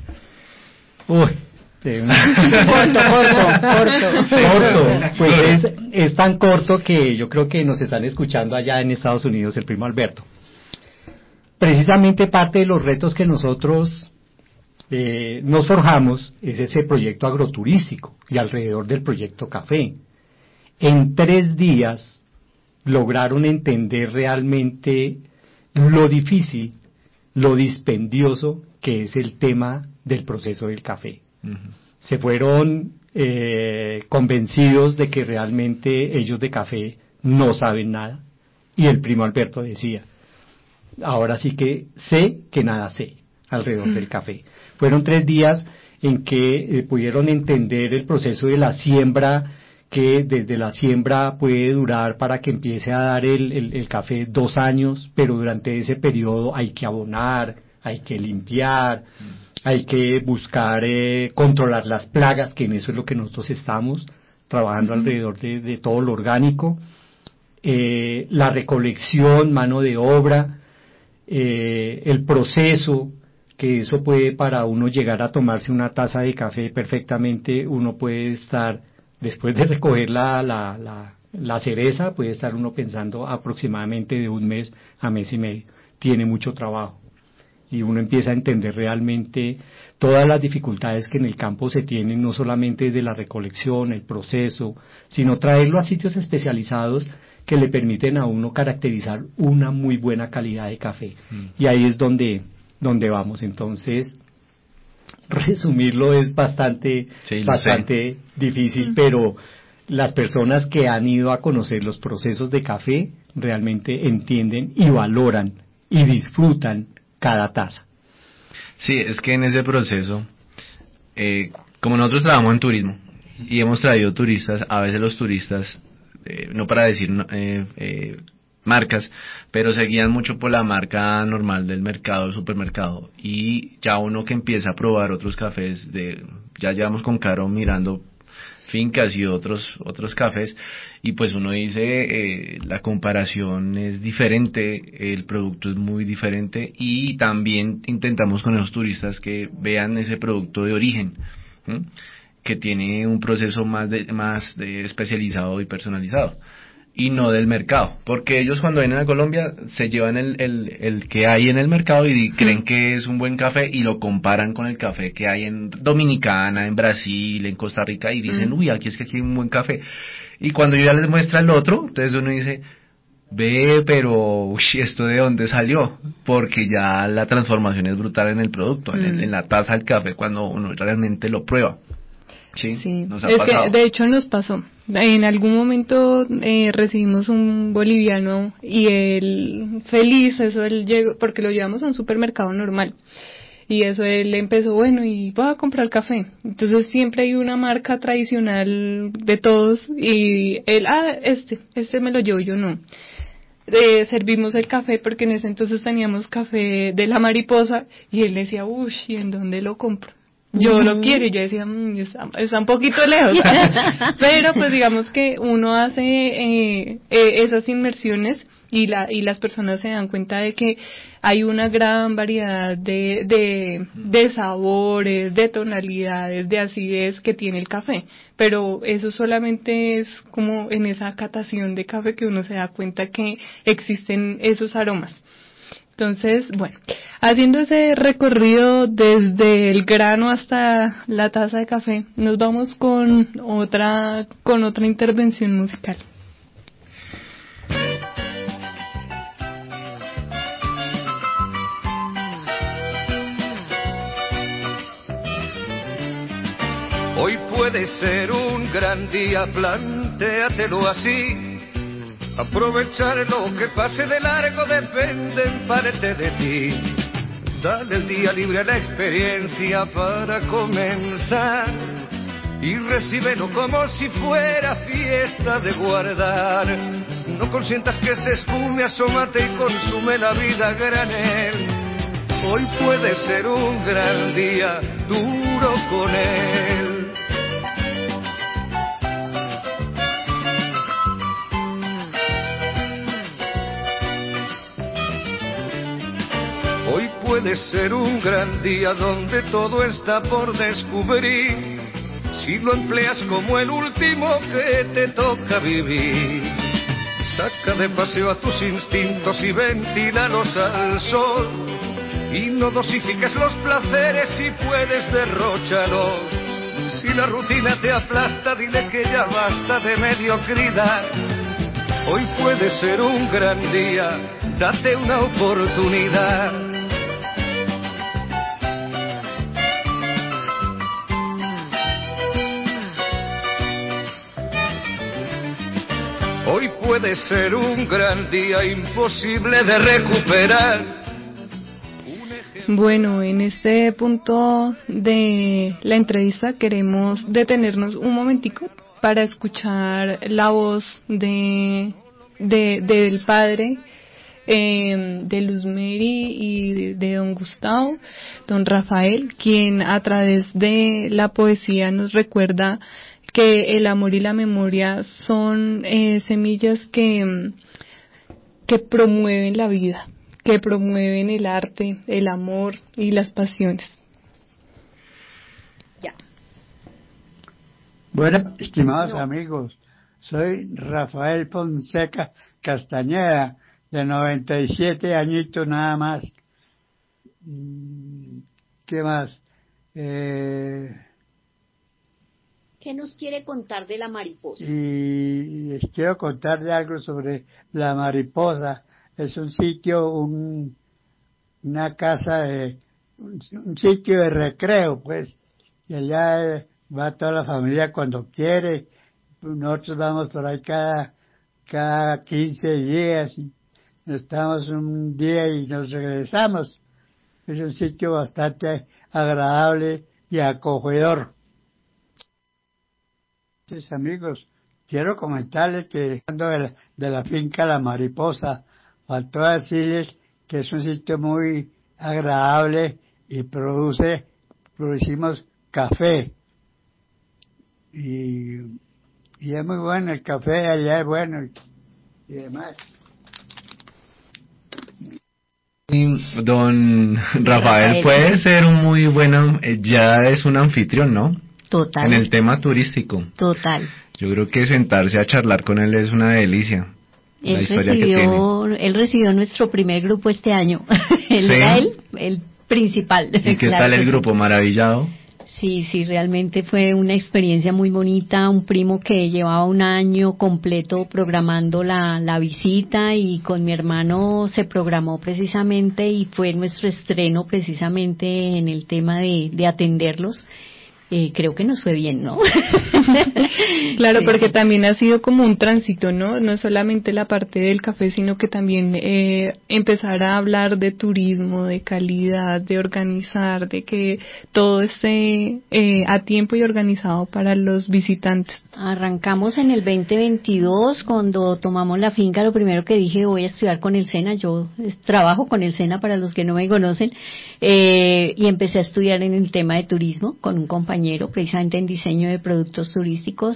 Speaker 12: Uy, eh,
Speaker 10: corto, corto, corto.
Speaker 12: Sí. Corto, pues es, es tan corto que yo creo que nos están escuchando allá en Estados Unidos el primo Alberto. Precisamente parte de los retos que nosotros eh, nos forjamos es ese proyecto agroturístico y alrededor del proyecto café. En tres días lograron entender realmente lo difícil, lo dispendioso que es el tema del proceso del café. Uh-huh. Se fueron eh, convencidos de que realmente ellos de café no saben nada, y el primo Alberto decía, ahora sí que sé que nada sé alrededor uh-huh. del café. Fueron tres días en que eh, pudieron entender el proceso de la siembra, que desde la siembra puede durar para que empiece a dar el, el, el café dos años, pero durante ese periodo hay que abonar, hay que limpiar, mm. hay que buscar eh, controlar las plagas, que en eso es lo que nosotros estamos trabajando mm. alrededor de, de todo lo orgánico, eh, la recolección, mano de obra, eh, el proceso, que eso puede para uno llegar a tomarse una taza de café perfectamente, uno puede estar... Después de recoger la, la, la, la cereza, puede estar uno pensando aproximadamente de un mes a mes y medio. Tiene mucho trabajo. y uno empieza a entender realmente todas las dificultades que en el campo se tienen, no solamente de la recolección, el proceso, sino traerlo a sitios especializados que le permiten a uno caracterizar una muy buena calidad de café. Mm. Y ahí es donde, donde vamos. Entonces, resumirlo es bastante, sí, bastante difícil, mm. pero las personas que han ido a conocer los procesos de café realmente entienden y valoran y disfrutan cada taza.
Speaker 7: Sí, es que en ese proceso, eh, como nosotros trabajamos en turismo y hemos traído turistas, a veces los turistas, eh, no para decir eh, eh, marcas, pero se guían mucho por la marca normal del mercado, del supermercado, y ya uno que empieza a probar otros cafés, de ya llevamos con Caro mirando fincas y otros otros cafés, y pues uno dice eh, la comparación es diferente, el producto es muy diferente, y también intentamos con esos turistas que vean ese producto de origen, ¿sí?, que tiene un proceso más de, más de especializado y personalizado, y no del mercado, porque ellos cuando vienen a Colombia se llevan el, el, el que hay en el mercado y creen que es un buen café y lo comparan con el café que hay en Dominicana, en Brasil, en Costa Rica, y dicen, uy, aquí es que aquí hay un buen café. Y cuando yo ya les muestra el otro, entonces uno dice, ve, pero uy, ¿esto de dónde salió? Porque ya la transformación es brutal en el producto, mm. en, el, en la taza del café, cuando uno realmente lo prueba. Sí,
Speaker 8: sí.
Speaker 7: Nos ha
Speaker 8: es
Speaker 7: pasado.
Speaker 8: que de hecho nos pasó. En algún momento eh, recibimos un boliviano y él feliz, eso él llegó, porque lo llevamos a un supermercado normal. Y eso él empezó, bueno, y voy a comprar café. Entonces siempre hay una marca tradicional de todos y él, ah, este, este me lo llevo, yo no. Eh, servimos el café porque en ese entonces teníamos café de la mariposa y él decía, uy, ¿y en dónde lo compro? Yo uh-huh. lo quiero, y yo decía, mmm, está, está un poquito lejos, pero pues digamos que uno hace eh, eh, esas inmersiones y la y las personas se dan cuenta de que hay una gran variedad de, de, de sabores, de tonalidades, de acidez que tiene el café, pero eso solamente es como en esa catación de café que uno se da cuenta que existen esos aromas. Entonces, bueno, haciendo ese recorrido desde el grano hasta la taza de café, nos vamos con otra con otra intervención musical.
Speaker 14: Hoy puede ser un gran día, plantéatelo así. Aprovechar lo que pase de largo depende en parte de ti. Dale el día libre a la experiencia para comenzar y recíbelo como si fuera fiesta de guardar. No consientas que se esfume, asómate y consume la vida a granel. Hoy puede ser un gran día, duro con él. Hoy puede ser un gran día donde todo está por descubrir, si lo empleas como el último que te toca vivir. Saca de paseo a tus instintos y ventílalos al sol, y no dosifiques los placeres, si puedes derróchalos. Si la rutina te aplasta, dile que ya basta de mediocridad. Hoy puede ser un gran día, date una oportunidad. Hoy puede ser un gran día, imposible de recuperar.
Speaker 8: Bueno, en este punto de la entrevista queremos detenernos un momentico para escuchar la voz de, de del padre eh, de Luz Mary y de don Gustavo, don Rafael, quien a través de la poesía nos recuerda que el amor y la memoria son eh, semillas que, que promueven la vida, que promueven el arte, el amor y las pasiones.
Speaker 10: Ya.
Speaker 11: Bueno, estimados no. amigos, soy Rafael Fonseca Castañeda, de noventa y siete añitos nada más. ¿Qué más? Eh,
Speaker 15: ¿Qué nos quiere contar de la mariposa?
Speaker 11: Y les quiero contar de algo sobre la mariposa. Es un sitio, un, una casa, de, un, un sitio de recreo, pues. Y allá va toda la familia cuando quiere. Nosotros vamos por ahí cada, cada quince días. Estamos un día y nos regresamos. Es un sitio bastante agradable y acogedor. Entonces, amigos, quiero comentarles que hablando de la, de la finca La Mariposa, faltó decirles que es un sitio muy agradable y produce, producimos café. Y, y es muy bueno, el café allá es bueno y, y demás.
Speaker 7: Don Rafael puede ser un muy buen, ya es un anfitrión, ¿no?
Speaker 10: Total.
Speaker 7: En el tema turístico.
Speaker 10: Total.
Speaker 7: Yo creo que sentarse a charlar con él es una delicia.
Speaker 10: Él
Speaker 7: la historia
Speaker 10: recibió,
Speaker 7: que tiene.
Speaker 10: Él recibió nuestro primer grupo este año. Él
Speaker 7: ¿Sí?
Speaker 10: era el, el principal.
Speaker 7: ¿Y qué
Speaker 10: Claro
Speaker 7: tal el
Speaker 10: que
Speaker 7: grupo?
Speaker 10: sí.
Speaker 7: Maravillado.
Speaker 10: Sí, sí, realmente fue una experiencia muy bonita. Un primo que llevaba un año completo programando la, la visita y con mi hermano se programó precisamente y fue nuestro estreno precisamente en el tema de, de atenderlos. Eh, creo que nos fue bien, ¿no?
Speaker 8: Claro,
Speaker 10: Sí.
Speaker 8: porque también ha sido como un tránsito, ¿no? No solamente la parte del café, sino que también eh, empezar a hablar de turismo, de calidad, de organizar, de que todo esté eh, a tiempo y organizado para los visitantes.
Speaker 10: Arrancamos en el veinte veintidós, cuando tomamos la finca, lo primero que dije, voy a estudiar con el SENA, yo eh, trabajo con el SENA para los que no me conocen, eh, y empecé a estudiar en el tema de turismo con un compañero, precisamente en diseño de productos turísticos,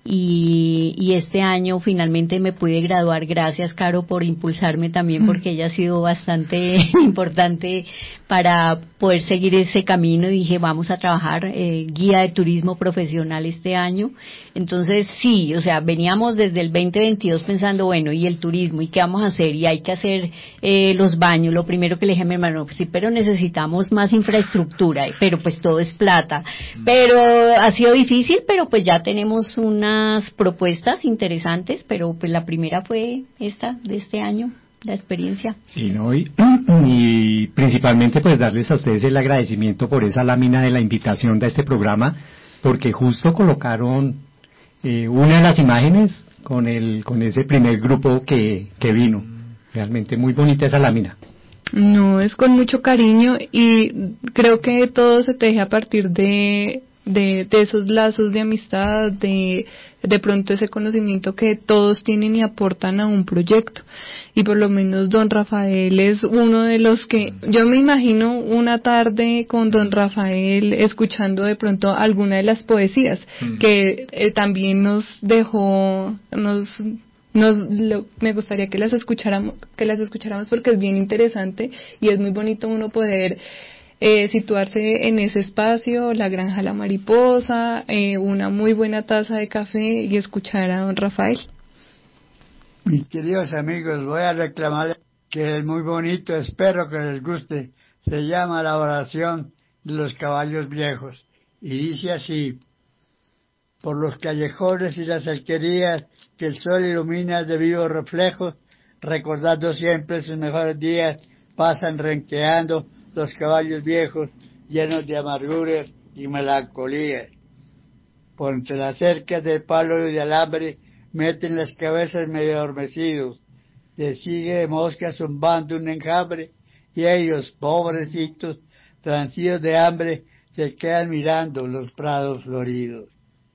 Speaker 10: y, y este año finalmente me pude graduar. Gracias, Caro, por impulsarme también, porque ella ha sido bastante importante para poder seguir ese camino. Dije, vamos a trabajar eh, guía de turismo profesional este año. Entonces, sí, o sea, veníamos desde el veinte veintidós pensando, bueno, y el turismo, ¿y qué vamos a hacer? Y hay que hacer eh, los baños. Lo primero que le dije a mi hermano, pues sí, pero necesitamos más infraestructura, pero pues todo es plata. Pero ha sido difícil, pero pues ya tenemos unas propuestas interesantes, pero pues la primera fue esta, de este año, la experiencia.
Speaker 12: Sí, ¿no? Y, y principalmente pues darles a ustedes el agradecimiento por esa lámina de la invitación de este programa, porque justo colocaron eh, una de las imágenes con el con ese primer grupo que, que vino. Realmente muy bonita esa lámina.
Speaker 8: No, es con mucho cariño y creo que todo se teje a partir de de, de esos lazos de amistad, de de pronto ese conocimiento que todos tienen y aportan a un proyecto. Y por lo menos don Rafael es uno de los que, yo me imagino una tarde con don Rafael escuchando de pronto alguna de las poesías mm. que eh, también nos dejó, nos Nos, lo, me gustaría que las escucháramos, que las escucháramos porque es bien interesante y es muy bonito uno poder eh, situarse en ese espacio, la granja La Mariposa, eh, una muy buena taza de café y escuchar a don Rafael.
Speaker 11: Mis queridos amigos, voy a reclamar que es muy bonito, espero que les guste. Se llama La Oración de los Caballos Viejos y dice así: por los callejones y las alquerías que el sol ilumina de vivos reflejos, recordando siempre sus mejores días, pasan renqueando los caballos viejos, llenos de amarguras y melancolías. Por entre las cercas de palo y de alambre, meten las cabezas medio adormecidos, les sigue de moscas zumbando un enjambre, y ellos, pobrecitos, transidos de hambre, se quedan mirando los prados floridos.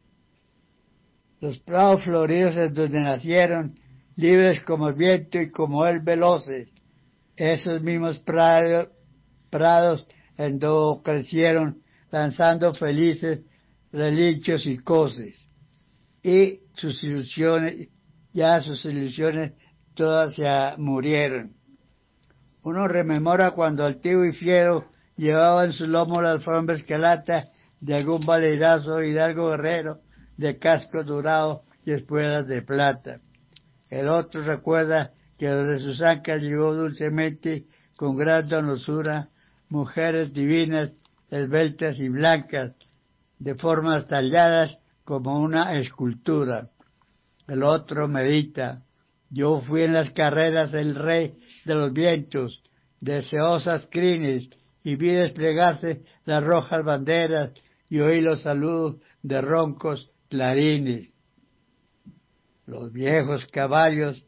Speaker 11: Los prados floridos en donde nacieron, libres como el viento y como él veloces. Esos mismos prados, prados en donde crecieron, lanzando felices relinchos y coces. Y sus ilusiones, ya sus ilusiones todas se murieron. Uno rememora cuando altivo y fiero llevaba en su lomo la alfombra escarlata de algún valerazo hidalgo guerrero, de casco dorado y espuelas de plata. El otro recuerda que desde sus ancas llegó dulcemente, con gran donosura, mujeres divinas, esbeltas y blancas, de formas talladas como una escultura. El otro medita: yo fui en las carreras el rey de los vientos, deseosas crines, y vi desplegarse las rojas banderas, y oí los saludos de roncos clarines. Los viejos caballos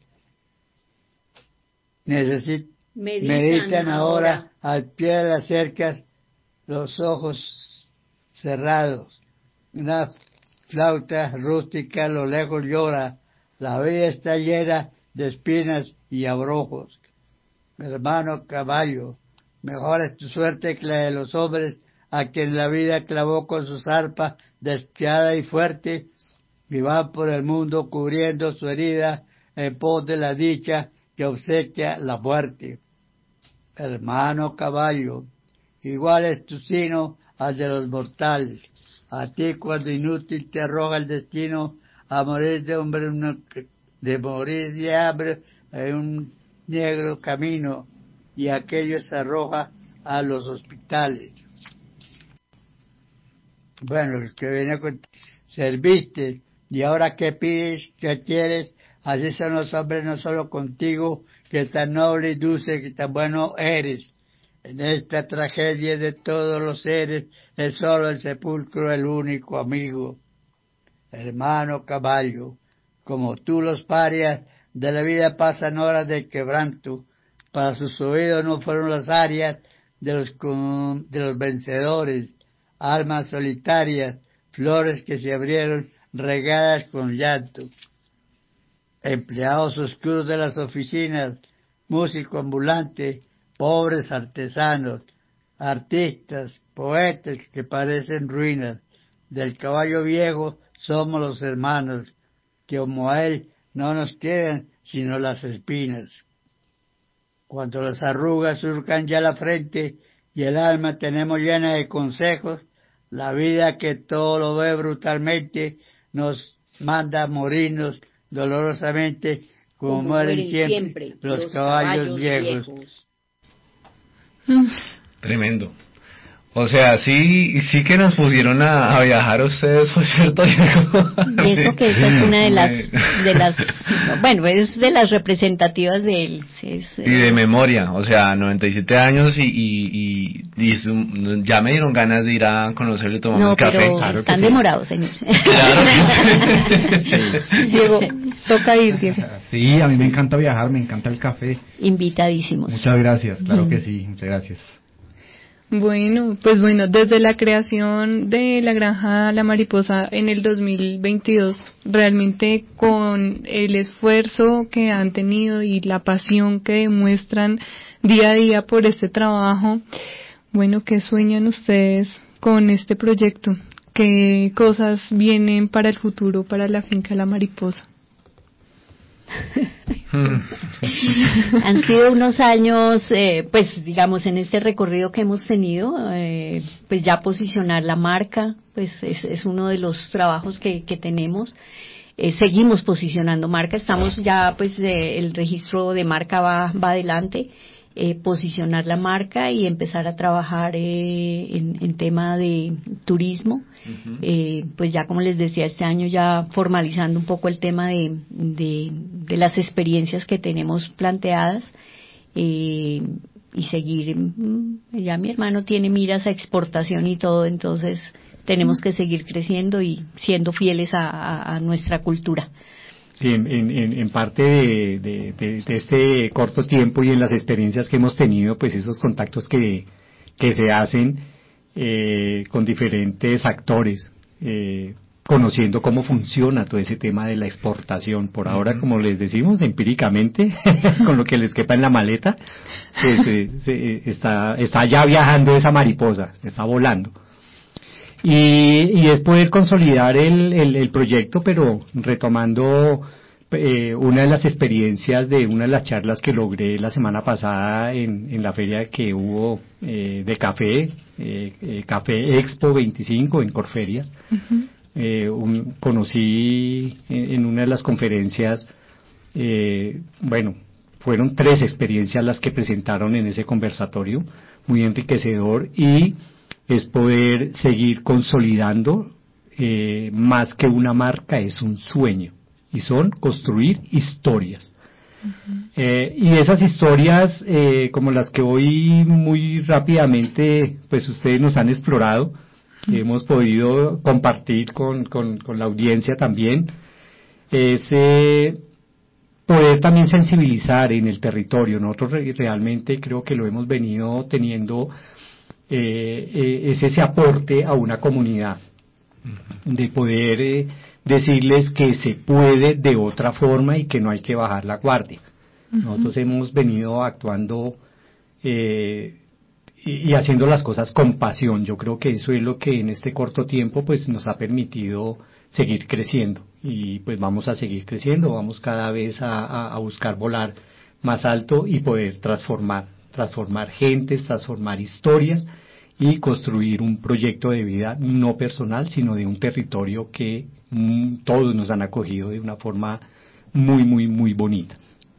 Speaker 11: necesitan, meditan, meditan ahora, ahora al pie de las cercas, los ojos cerrados. Una flauta rústica a lo lejos llora, la vida está llena de espinas y abrojos. Hermano caballo, mejor es tu suerte que la de los hombres, a quien la vida clavó con su zarpa despiadada y fuerte, y va por el mundo cubriendo su herida en pos de la dicha que obsequia la muerte. Hermano caballo, igual es tu sino al de los mortales. A ti, cuando inútil te arroja el destino a morir de hombre, de morir de hambre en un negro camino, y aquello se arroja a los hospitales. Bueno, el que viene con serviste, y ahora qué pides, qué quieres, así son los hombres no solo contigo, que tan noble y dulce, que tan bueno eres. En esta tragedia de todos los seres, es solo el sepulcro el único amigo. Hermano caballo, como tú los parias de la vida pasan horas de quebranto, para sus oídos no fueron las arias de los, de los vencedores, almas solitarias, flores que se abrieron regadas con llanto. Empleados oscuros de las oficinas, músico ambulante, pobres artesanos, artistas, poetas que parecen ruinas, del caballo viejo somos los hermanos, que como a él no nos quedan sino las espinas. Cuando las arrugas surcan ya la frente y el alma tenemos llena de consejos, la vida que todo lo ve brutalmente nos manda a morirnos dolorosamente como, como mueren siempre, siempre los, los caballos, caballos viejos. viejos.
Speaker 7: Tremendo. O sea, sí, sí que nos pusieron a, a viajar ustedes, ¿fue cierto, Diego?
Speaker 10: Y eso que esa es una de las, de las, bueno, es de las representativas de él. Sí, es,
Speaker 7: y de memoria, o sea, noventa y siete años y, y, y, y ya me dieron ganas de ir a conocerle y tomar
Speaker 10: no,
Speaker 7: un café.
Speaker 10: Pero
Speaker 7: claro
Speaker 10: están
Speaker 7: sí.
Speaker 10: demorados, señor.
Speaker 7: Claro que sí.
Speaker 8: Sí. Diego, toca ir, Diego.
Speaker 9: Sí, a mí me encanta viajar, me encanta el café.
Speaker 10: Invitadísimos.
Speaker 9: Muchas gracias, claro mm. que sí, muchas gracias.
Speaker 8: Bueno, pues bueno, desde la creación de la Granja La Mariposa en el dos mil veintidós, realmente con el esfuerzo que han tenido y la pasión que demuestran día a día por este trabajo, bueno, ¿qué sueñan ustedes con este proyecto? ¿Qué cosas vienen para el futuro para la finca La Mariposa?
Speaker 10: Han sido unos años, eh, pues digamos, en este recorrido que hemos tenido, eh, pues ya posicionar la marca, pues es, es uno de los trabajos que, que tenemos. Eh, seguimos posicionando marca, estamos ya, pues eh, el registro de marca va, va adelante. Eh, posicionar la marca y empezar a trabajar eh, en, en tema de turismo. Uh-huh. Eh, pues ya como les decía, este año ya formalizando un poco el tema de, de, de las experiencias que tenemos planteadas eh, y seguir, ya mi hermano tiene miras a exportación y todo, entonces tenemos que seguir creciendo y siendo fieles a, a, a nuestra cultura.
Speaker 12: Sí, en, en, en parte de, de, de, de este corto tiempo y en las experiencias que hemos tenido, pues esos contactos que, que se hacen eh, con diferentes actores, eh, conociendo cómo funciona todo ese tema de la exportación. Por ahora, uh-huh. como les decimos, empíricamente, con lo que les quepa en la maleta, pues eh, se, está, está ya viajando esa mariposa, está volando. Y, y es poder consolidar el, el, el proyecto, pero retomando eh, una de las experiencias de una de las charlas que logré la semana pasada en, en la feria que hubo eh, de café, eh, eh, Café Expo veinticinco en Corferias. Uh-huh. eh, un, conocí en, en una de las conferencias, eh, bueno, fueron tres experiencias las que presentaron en ese conversatorio. muy enriquecedor y es poder seguir consolidando, eh, más que una marca, es un sueño, y son construir historias. Uh-huh. Eh, y esas historias, eh, como las que hoy muy rápidamente, pues ustedes nos han explorado, uh-huh. hemos podido compartir con, con, con la audiencia también, es eh, poder también sensibilizar en el territorio. Nosotros re- realmente creo que lo hemos venido teniendo, eh, eh, es ese aporte a una comunidad, uh-huh. de poder eh, decirles que se puede de otra forma y que no hay que bajar la guardia. Uh-huh. Nosotros hemos venido actuando eh, y, y haciendo las cosas con pasión. Yo creo que eso es lo que en este corto tiempo pues nos ha permitido seguir creciendo, y pues vamos a seguir creciendo, vamos cada vez a, a, a buscar volar más alto y poder transformar, transformar gentes, transformar historias y construir un proyecto de vida no personal, sino de un territorio que mm, todos nos han acogido de una forma muy, muy, muy bonita.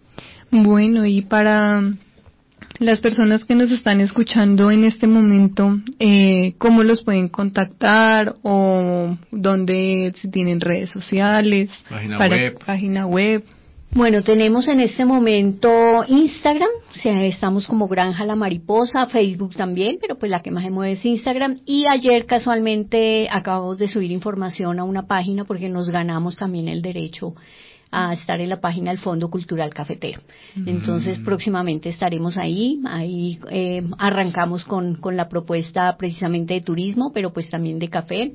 Speaker 8: Bueno, y para las personas que nos están escuchando en este momento, eh, ¿cómo los pueden contactar o dónde, si tienen redes sociales?
Speaker 7: Página
Speaker 8: para,
Speaker 7: web.
Speaker 8: Página web.
Speaker 10: Bueno, tenemos en este momento Instagram, o sea, estamos como Granja La Mariposa, Facebook también, pero pues la que más se mueve es Instagram, y ayer casualmente acabamos de subir información a una página porque nos ganamos también el derecho a estar en la página del Fondo Cultural Cafetero. Entonces, mm. próximamente estaremos ahí, ahí eh, arrancamos con, con la propuesta precisamente de turismo, pero pues también de café.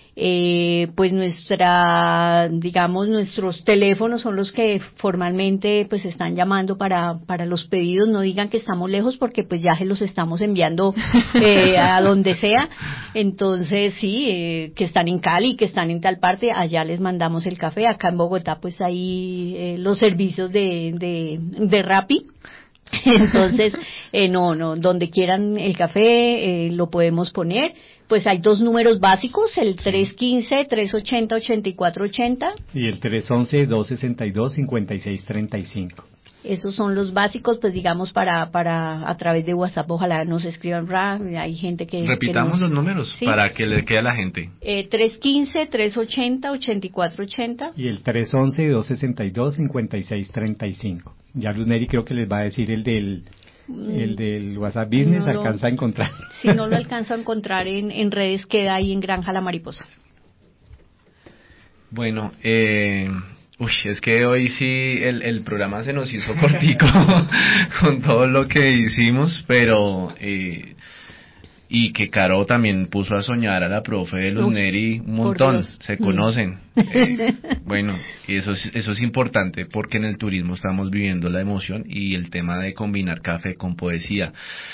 Speaker 10: Eh, pues nuestra, digamos, nuestros teléfonos son los que formalmente pues están llamando para, para los pedidos. No digan que estamos lejos porque pues ya se los estamos enviando eh, a donde sea. Entonces sí, eh, que están en Cali, que están en tal parte, allá les mandamos el café. Acá en Bogotá pues hay eh, los servicios de, de, de Rappi. Entonces, eh, no, no, donde quieran el café eh, lo podemos poner. Pues hay dos números básicos, el tres uno cinco, tres ocho cero, ocho cuatro ocho cero.
Speaker 12: Y el tres uno uno, dos seis dos, cinco seis tres cinco.
Speaker 10: Esos son los básicos, pues digamos, para para a través de WhatsApp, ojalá nos escriban, ra, hay gente que...
Speaker 7: Repitamos
Speaker 10: que nos,
Speaker 7: los números, ¿sí? Para que le quede a la gente.
Speaker 10: Eh, tres uno cinco, tres ocho cero, ocho cuatro ocho cero.
Speaker 12: Y el tres uno uno, dos seis dos, cinco seis tres cinco. Ya Luz Neri creo que les va a decir el del... El del WhatsApp Business, no lo, alcanza a encontrar.
Speaker 10: Si no lo alcanzo a encontrar en, en redes, queda ahí en Granja La Mariposa.
Speaker 7: Bueno, eh, uy, es que hoy sí el, el programa se nos hizo cortico con todo lo que hicimos, pero eh, y que Caro también puso a soñar a la profe de Luz Neri un montón, se conocen. Eh, bueno, y eso es, eso es importante porque en el turismo estamos viviendo la emoción y el tema de combinar café con poesía,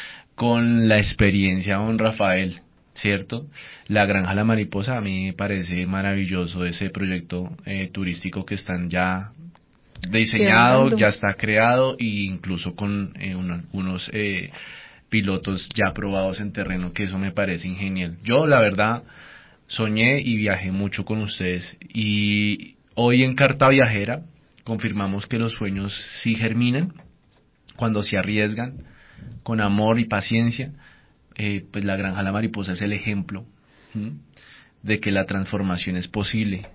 Speaker 7: con la experiencia don Rafael, ¿cierto? La Granja La Mariposa, a mí me parece maravilloso ese proyecto eh, turístico que están ya diseñado, ya está creado e incluso con eh, una, unos eh, pilotos ya probados en terreno, que eso me parece genial. Yo la verdad soñé y viajé mucho con ustedes y hoy en Carta Viajera confirmamos que los sueños sí germinan cuando se arriesgan con amor y paciencia. Eh, pues la Granja La Mariposa es el ejemplo ¿sí? de que la transformación es posible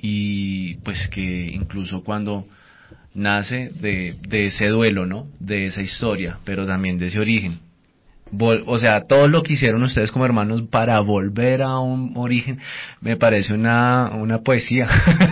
Speaker 7: y pues que incluso cuando nace de, de ese duelo, ¿no? De esa historia, pero también de ese origen. Vol- o sea, todo lo que hicieron ustedes como hermanos para volver a un origen me parece una una poesía.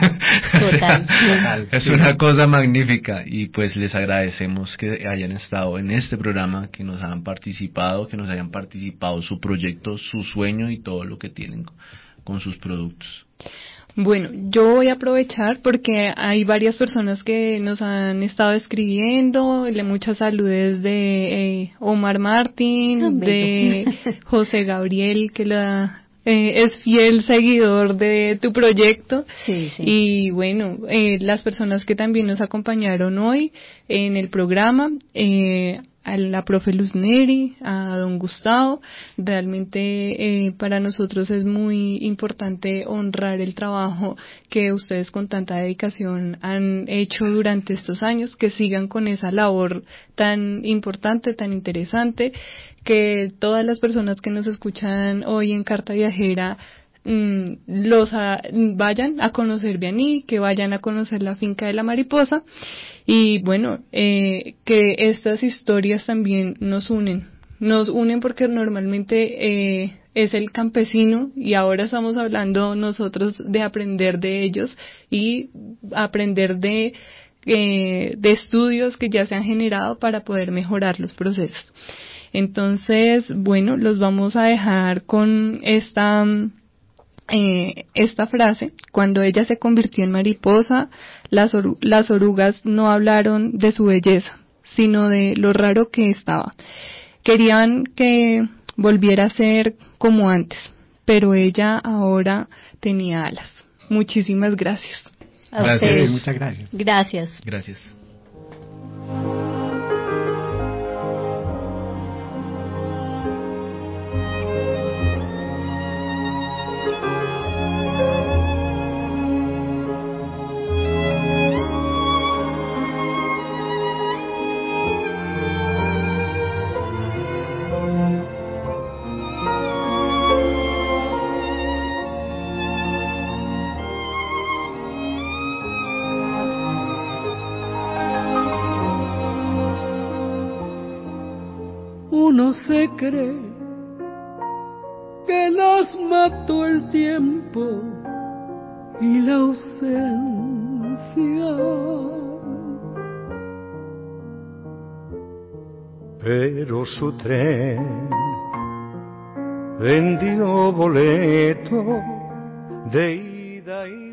Speaker 10: Total,
Speaker 7: o sea, es una cosa magnífica y pues les agradecemos que hayan estado en este programa, que nos hayan participado, que nos hayan participado su proyecto, su sueño y todo lo que tienen con sus productos.
Speaker 8: Bueno, yo voy a aprovechar porque hay varias personas que nos han estado escribiendo, muchas saludes de eh, Omar Martín, ah, de José Gabriel, que la eh, es fiel seguidor de tu proyecto.
Speaker 10: Sí, sí.
Speaker 8: Y bueno, eh, las personas que también nos acompañaron hoy en el programa, eh, a la profe Luz Neri, a don Gustavo. Realmente eh, para nosotros es muy importante honrar el trabajo que ustedes con tanta dedicación han hecho durante estos años, que sigan con esa labor tan importante, tan interesante, que todas las personas que nos escuchan hoy en Carta Viajera mmm, los a, vayan a conocer Vianí, que vayan a conocer la finca de la mariposa y bueno, eh, que estas historias también nos unen, nos unen porque normalmente eh, es el campesino y ahora estamos hablando nosotros de aprender de ellos y aprender de eh, de estudios que ya se han generado para poder mejorar los procesos. Entonces, bueno, los vamos a dejar con esta eh, esta frase. Cuando ella se convirtió en mariposa, las, oru- las orugas no hablaron de su belleza, sino de lo raro que estaba. Querían que volviera a ser como antes, pero ella ahora tenía alas. Muchísimas gracias.
Speaker 10: A
Speaker 12: Gracias,
Speaker 10: ustedes.
Speaker 12: muchas gracias.
Speaker 10: Gracias.
Speaker 7: Gracias.
Speaker 16: Uno se cree que nos mató el tiempo y la ausencia,
Speaker 14: pero su tren vendió boleto de ida y